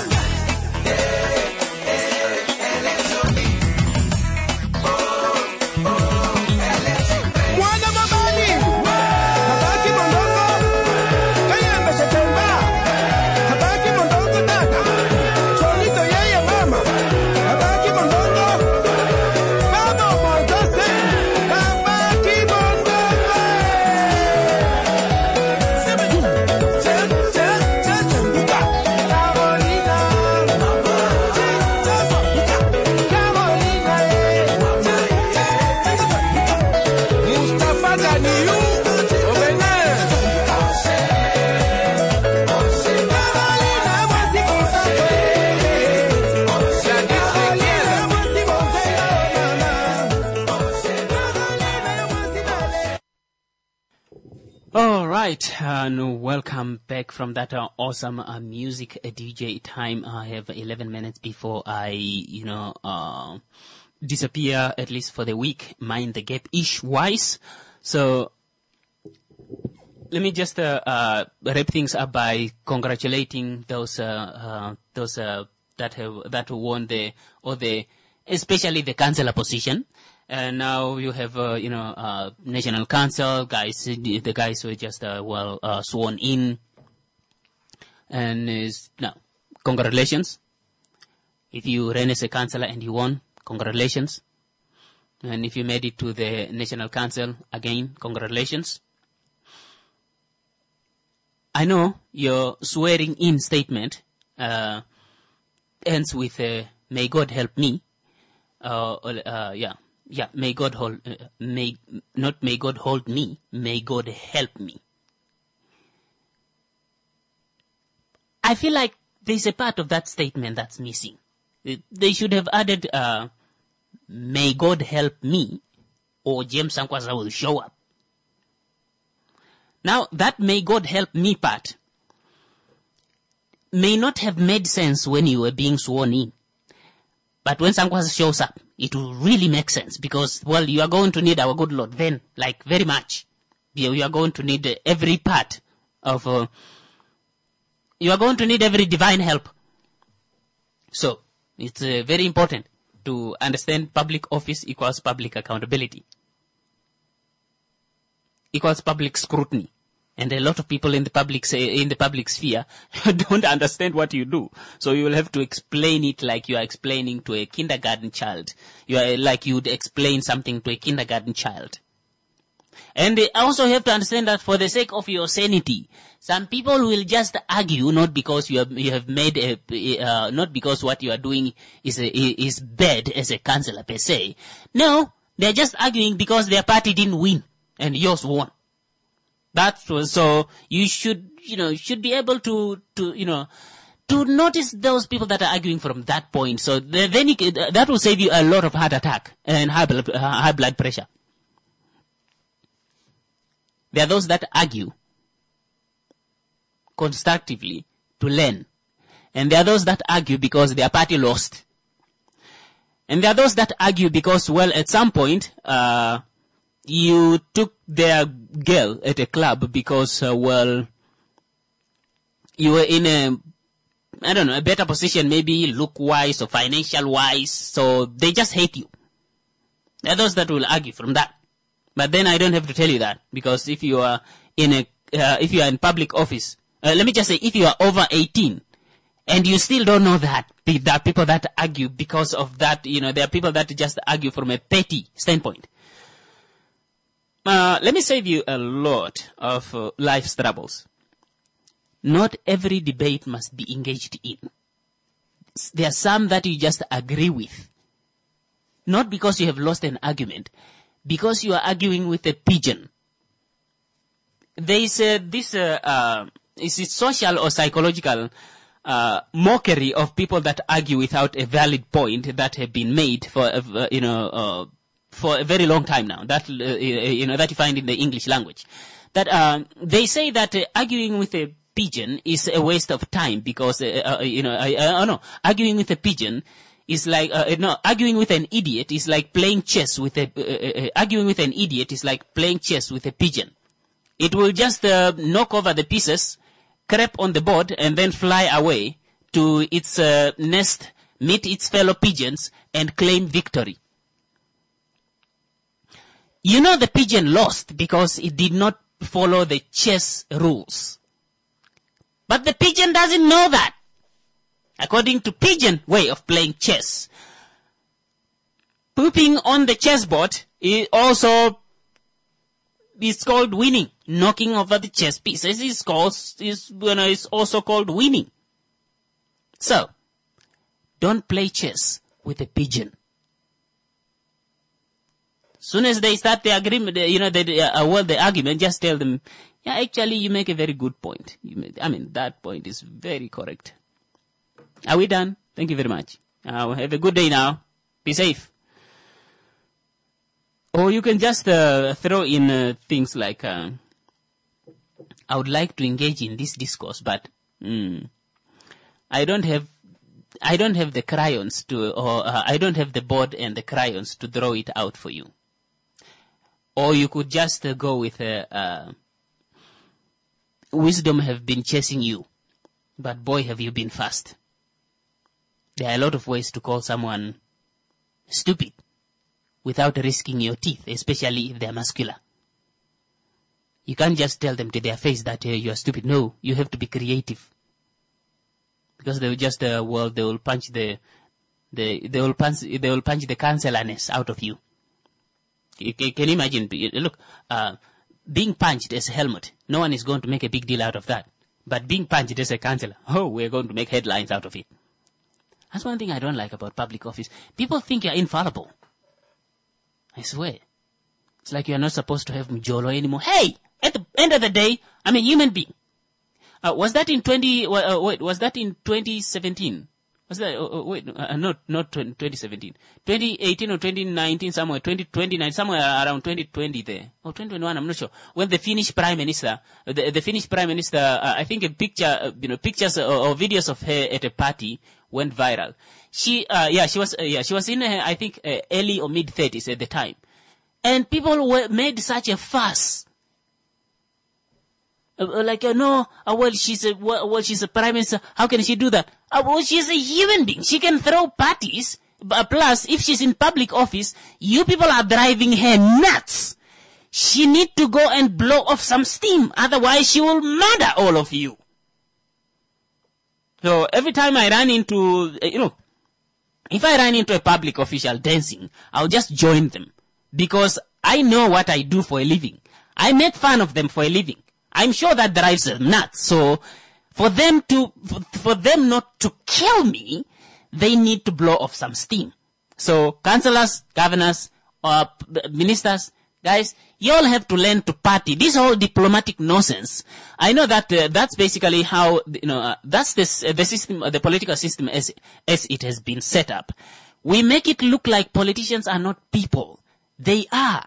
Elle est jolie. Oh, oh, elle est super. Moi, and welcome back from that uh, awesome uh, music uh, D J time. I have eleven minutes before I, you know, uh, disappear, at least for the week, mind the gap-ish wise. So, let me just uh, uh, wrap things up by congratulating those uh, uh, those uh, that have that won the or the especially the councillor position. And now you have, uh, you know, uh, National Council guys, the guys who are just, uh, well, uh, sworn in. And is, now, congratulations. If you ran as a councillor and you won, congratulations. And if you made it to the National Council, again, congratulations. I know your swearing in statement, uh, ends with, uh, may God help me. Uh, uh, yeah. Yeah, may God hold, uh, may, not may God hold me, may God help me. I feel like there's a part of that statement that's missing. They should have added, uh, may God help me, or James Sankwaza will show up. Now, that may God help me part may not have made sense when you were being sworn in. But when Sankwaza shows up, it will really make sense because, well, you are going to need our good Lord then, like, very much. You, you are going to need uh, every part of, uh, you are going to need every divine help. So, it's uh, very important to understand public office equals public accountability. Equals public scrutiny. And a lot of people in the public say, in the public sphere don't understand what you do. So you will have to explain it like you are explaining to a kindergarten child. You are like you'd explain something to a kindergarten child. And I also have to understand that for the sake of your sanity, some people will just argue not because you have you have made a uh, not because what you are doing is a, is bad as a councillor per se. No, they're just arguing because their party didn't win and yours won. That was, so you should, you know, should be able to, to, you know, to notice those people that are arguing from that point. So then you can, that will save you a lot of heart attack and high blood, uh, high blood pressure. There are those that argue constructively to learn. And there are those that argue because their party lost. And there are those that argue because, well, at some point, uh, you took their girl at a club because, uh, well, you were in a, I don't know, a better position, maybe look-wise or financial-wise, so they just hate you. There are those that will argue from that. But then I don't have to tell you that, because if you are in a, uh, if you are in public office, uh, let me just say, if you are over eighteen, and you still don't know that, there are people that argue because of that, you know, there are people that just argue from a petty standpoint. Uh, let me save you a lot of uh, life's troubles. Not every debate must be engaged in. There are some that you just agree with. Not because you have lost an argument, because you are arguing with a pigeon. There is uh, this, uh, uh, is it social or psychological uh, mockery of people that argue without a valid point that have been made for, uh, you know, uh, for a very long time now, that, uh, you know, that you find in the English language. That, uh, they say that uh, arguing with a pigeon is a waste of time because, uh, uh, you know, I, I, I know, arguing with a pigeon is like, uh, no, arguing with an idiot is like playing chess with a, uh, uh, arguing with an idiot is like playing chess with a pigeon. It will just, uh, knock over the pieces, crap on the board, and then fly away to its, uh, nest, meet its fellow pigeons, and claim victory. You know the pigeon lost because it did not follow the chess rules. But the pigeon doesn't know that. According to pigeon way of playing chess, pooping on the chessboard is also is called winning. Knocking over the chess pieces is called is you know is also called winning. So, don't play chess with a pigeon. Soon as they start the agreement, you know, the uh, well, the argument, just tell them, yeah, actually, you make a very good point. You make, I mean, that point is very correct. Are we done? Thank you very much. Uh, have a good day now. Be safe. Or you can just uh, throw in uh, things like, uh, I would like to engage in this discourse, but mm, I don't have, I don't have the crayons to, or uh, I don't have the board and the crayons to draw it out for you. Or you could just uh, go with uh, uh, wisdom have been chasing you, but boy, have you been fast. There are a lot of ways to call someone stupid without risking your teeth, especially if they're muscular. You can't just tell them to their face that uh, you are stupid. No, you have to be creative. Because they will just, uh, well, they will punch the, the, they will punch, they will punch the cancerlessness out of you. You can, can you imagine? Look, uh, being punched as a helmet, no one is going to make a big deal out of that. But being punched as a counselor, oh, we're going to make headlines out of it. That's one thing I don't like about public office. People think you're infallible. I swear. It's like you're not supposed to have mjolo anymore. Hey, at the end of the day, I'm a human being. Uh, was that in twenty, uh, wait, was that in twenty seventeen? Was that, uh, wait, uh, not, not twenty seventeen. twenty eighteen or twenty nineteen, somewhere, twenty twenty-nine, somewhere around twenty twenty there. Or twenty twenty-one, I'm not sure. When the Finnish Prime Minister, the, the Finnish Prime Minister, uh, I think a picture, uh, you know, pictures or, or videos of her at a party went viral. She, uh, yeah, she was, uh, yeah, she was in, uh, I think, uh, early or mid thirties at the time. And people were made such a fuss. Uh, like, uh, no, uh, well, she's a, well, well, she's a prime minister. How can she do that? Uh, well, she's a human being. She can throw parties. Uh, plus, if she's in public office, you people are driving her nuts. She need to go and blow off some steam. Otherwise, she will murder all of you. So, every time I run into, uh, you know, if I run into a public official dancing, I'll just join them. Because I know what I do for a living. I make fun of them for a living. I'm sure that drives them nuts. So, for them to, for, for them not to kill me, they need to blow off some steam. So, councillors, governors, uh, ministers, guys, you all have to learn to party. This whole diplomatic nonsense. I know that uh, that's basically how, you know, uh, that's this, uh, the system, uh, the political system as, as it has been set up. We make it look like politicians are not people. They are.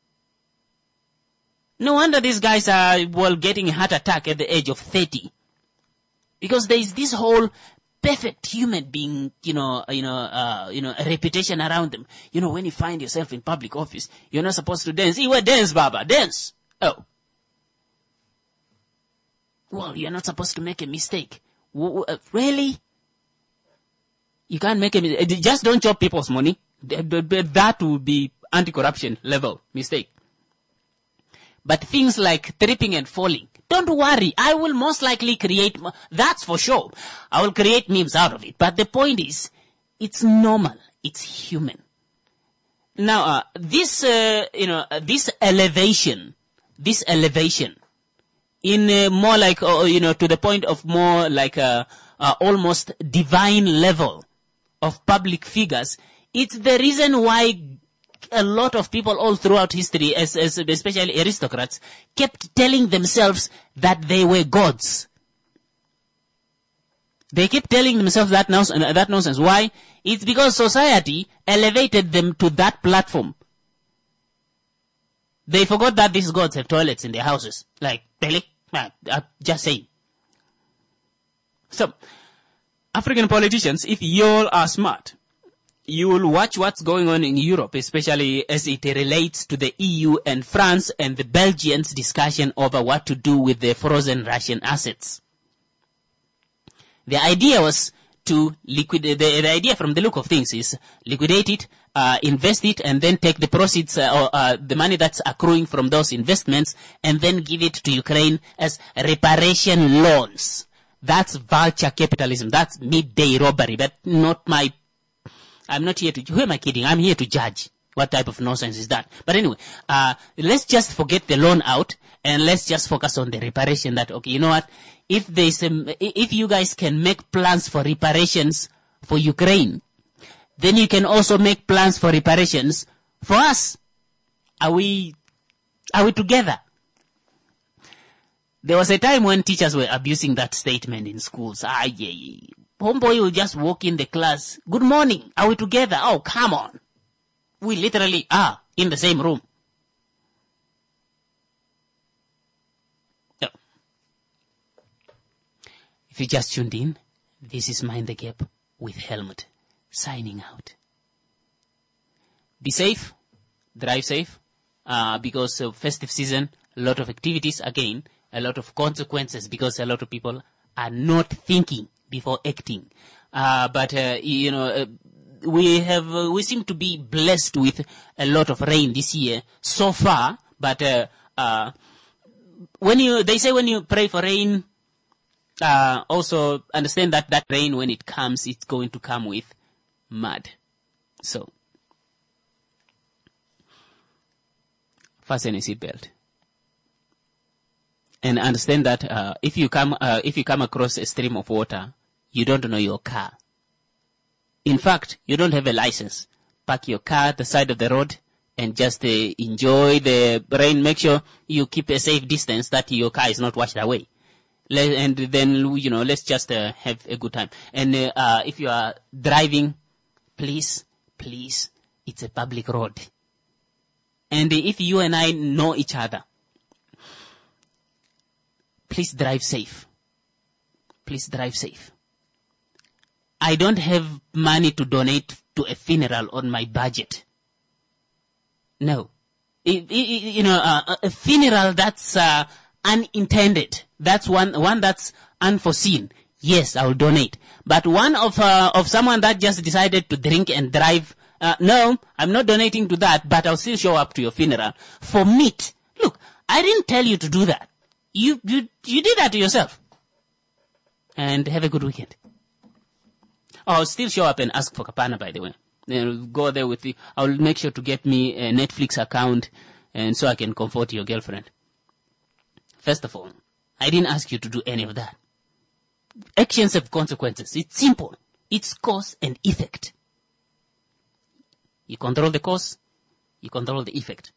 No wonder these guys are, well, getting a heart attack at the age of thirty. Because there is this whole perfect human being, you know, you know, uh, you know, a reputation around them. You know, when you find yourself in public office, you're not supposed to dance. You dance, Baba, dance. Oh. Well, you're not supposed to make a mistake. W- uh, really? You can't make a mistake. Just don't chop people's money. That would be anti-corruption level mistake. But things like tripping and falling, don't worry. I will most likely create, that's for sure. I will create memes out of it. But the point is, it's normal. It's human. Now, uh, this, uh, you know, uh, this elevation, this elevation, in uh, more like, uh, you know, to the point of more like a, uh, almost divine level of public figures, it's the reason why a lot of people all throughout history, as, as especially aristocrats, kept telling themselves that they were gods. They kept telling themselves that, nonsense, that nonsense. Why? It's because society elevated them to that platform. They forgot that these gods have toilets in their houses. Like, Pele, I'm just saying. So, African politicians, if you all are smart, you will watch what's going on in Europe, especially as it relates to the E U and France and the Belgians' discussion over what to do with the frozen Russian assets. The idea was to liquidate, the, the idea from the look of things is liquidate it, uh, invest it, and then take the proceeds, uh, or uh, the money that's accruing from those investments, and then give it to Ukraine as reparation loans. That's vulture capitalism. That's midday robbery, but not my I'm not here to, who am I kidding? I'm here to judge. What type of nonsense is that? But anyway, uh, let's just forget the loan out and let's just focus on the reparation that, okay, you know what? If there's a, if you guys can make plans for reparations for Ukraine, then you can also make plans for reparations for us. Are we, are we together? There was a time when teachers were abusing that statement in schools. Ah, yeah, yeah. Homeboy will just walk in the class. Good morning. Are we together? Oh, come on. We literally are in the same room. Yeah. If you just tuned in, this is Mind the Gap with Helmut, signing out. Be safe, drive safe, uh, because of festive season, a lot of activities, again, a lot of consequences, because a lot of people are not thinking before acting. Uh, but, uh, you know, uh, we have, uh, we seem to be blessed with a lot of rain this year so far, but, uh, uh, when you, they say when you pray for rain, uh, also understand that that rain, when it comes, it's going to come with mud. So, fasten a seatbelt. And understand that, uh, if you come, uh, if you come across a stream of water, you don't know your car. In fact, you don't have a license. Park your car at the side of the road and just uh, enjoy the rain. Make sure you keep a safe distance that your car is not washed away. Let, and then, you know, let's just uh, have a good time. And uh, uh, if you are driving, please, please, it's a public road. And uh, if you and I know each other, please drive safe. Please drive safe. I don't have money to donate to a funeral on my budget. No. It, it, you know, uh, a funeral that's uh, unintended. That's one, one that's unforeseen. Yes, I'll donate. But one of, uh, of someone that just decided to drink and drive, uh, no, I'm not donating to that, but I'll still show up to your funeral. For meat. Look, I didn't tell you to do that. You, you, you did that to yourself. And have a good weekend. I'll still show up and ask for Kapana, by the way. Then go there with you. I'll make sure to get me a Netflix account, and so I can comfort your girlfriend. First of all, I didn't ask you to do any of that. Actions have consequences. It's simple. It's cause and effect. You control the cause, you control the effect.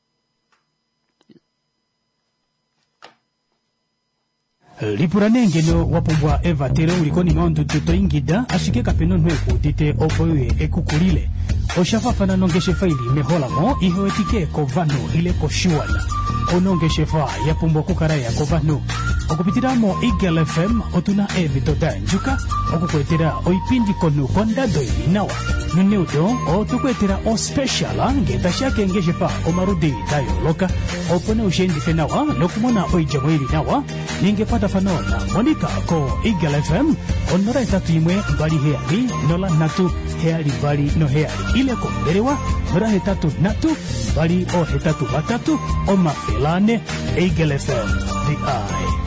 Lipuranenge no wapubwa eva tere ulikoni maundu tuto ingida ashike kapeno nweku tite opoye ekukulile oshafafana nongeshe faili mehola mo ihoetike kovano ile koshuala onongeshe fa yapumbo kukaraya kovano okupitiramo Eagle F M otuna evito danjuka okukwetera oipindi konu kondado inawa nuneudo otukwetera o special ngeta shake ngeshe fa omarudi tayo loka opone ushendi fenawa nokumona oijamweli nawa ningepata fanona monika ko Eagle F M onora tatu imwe bali heali nola natu heali bali no heali ile ko berewa nora tatu natu bali o hetatu batatu o mafelane Eagle F M the eye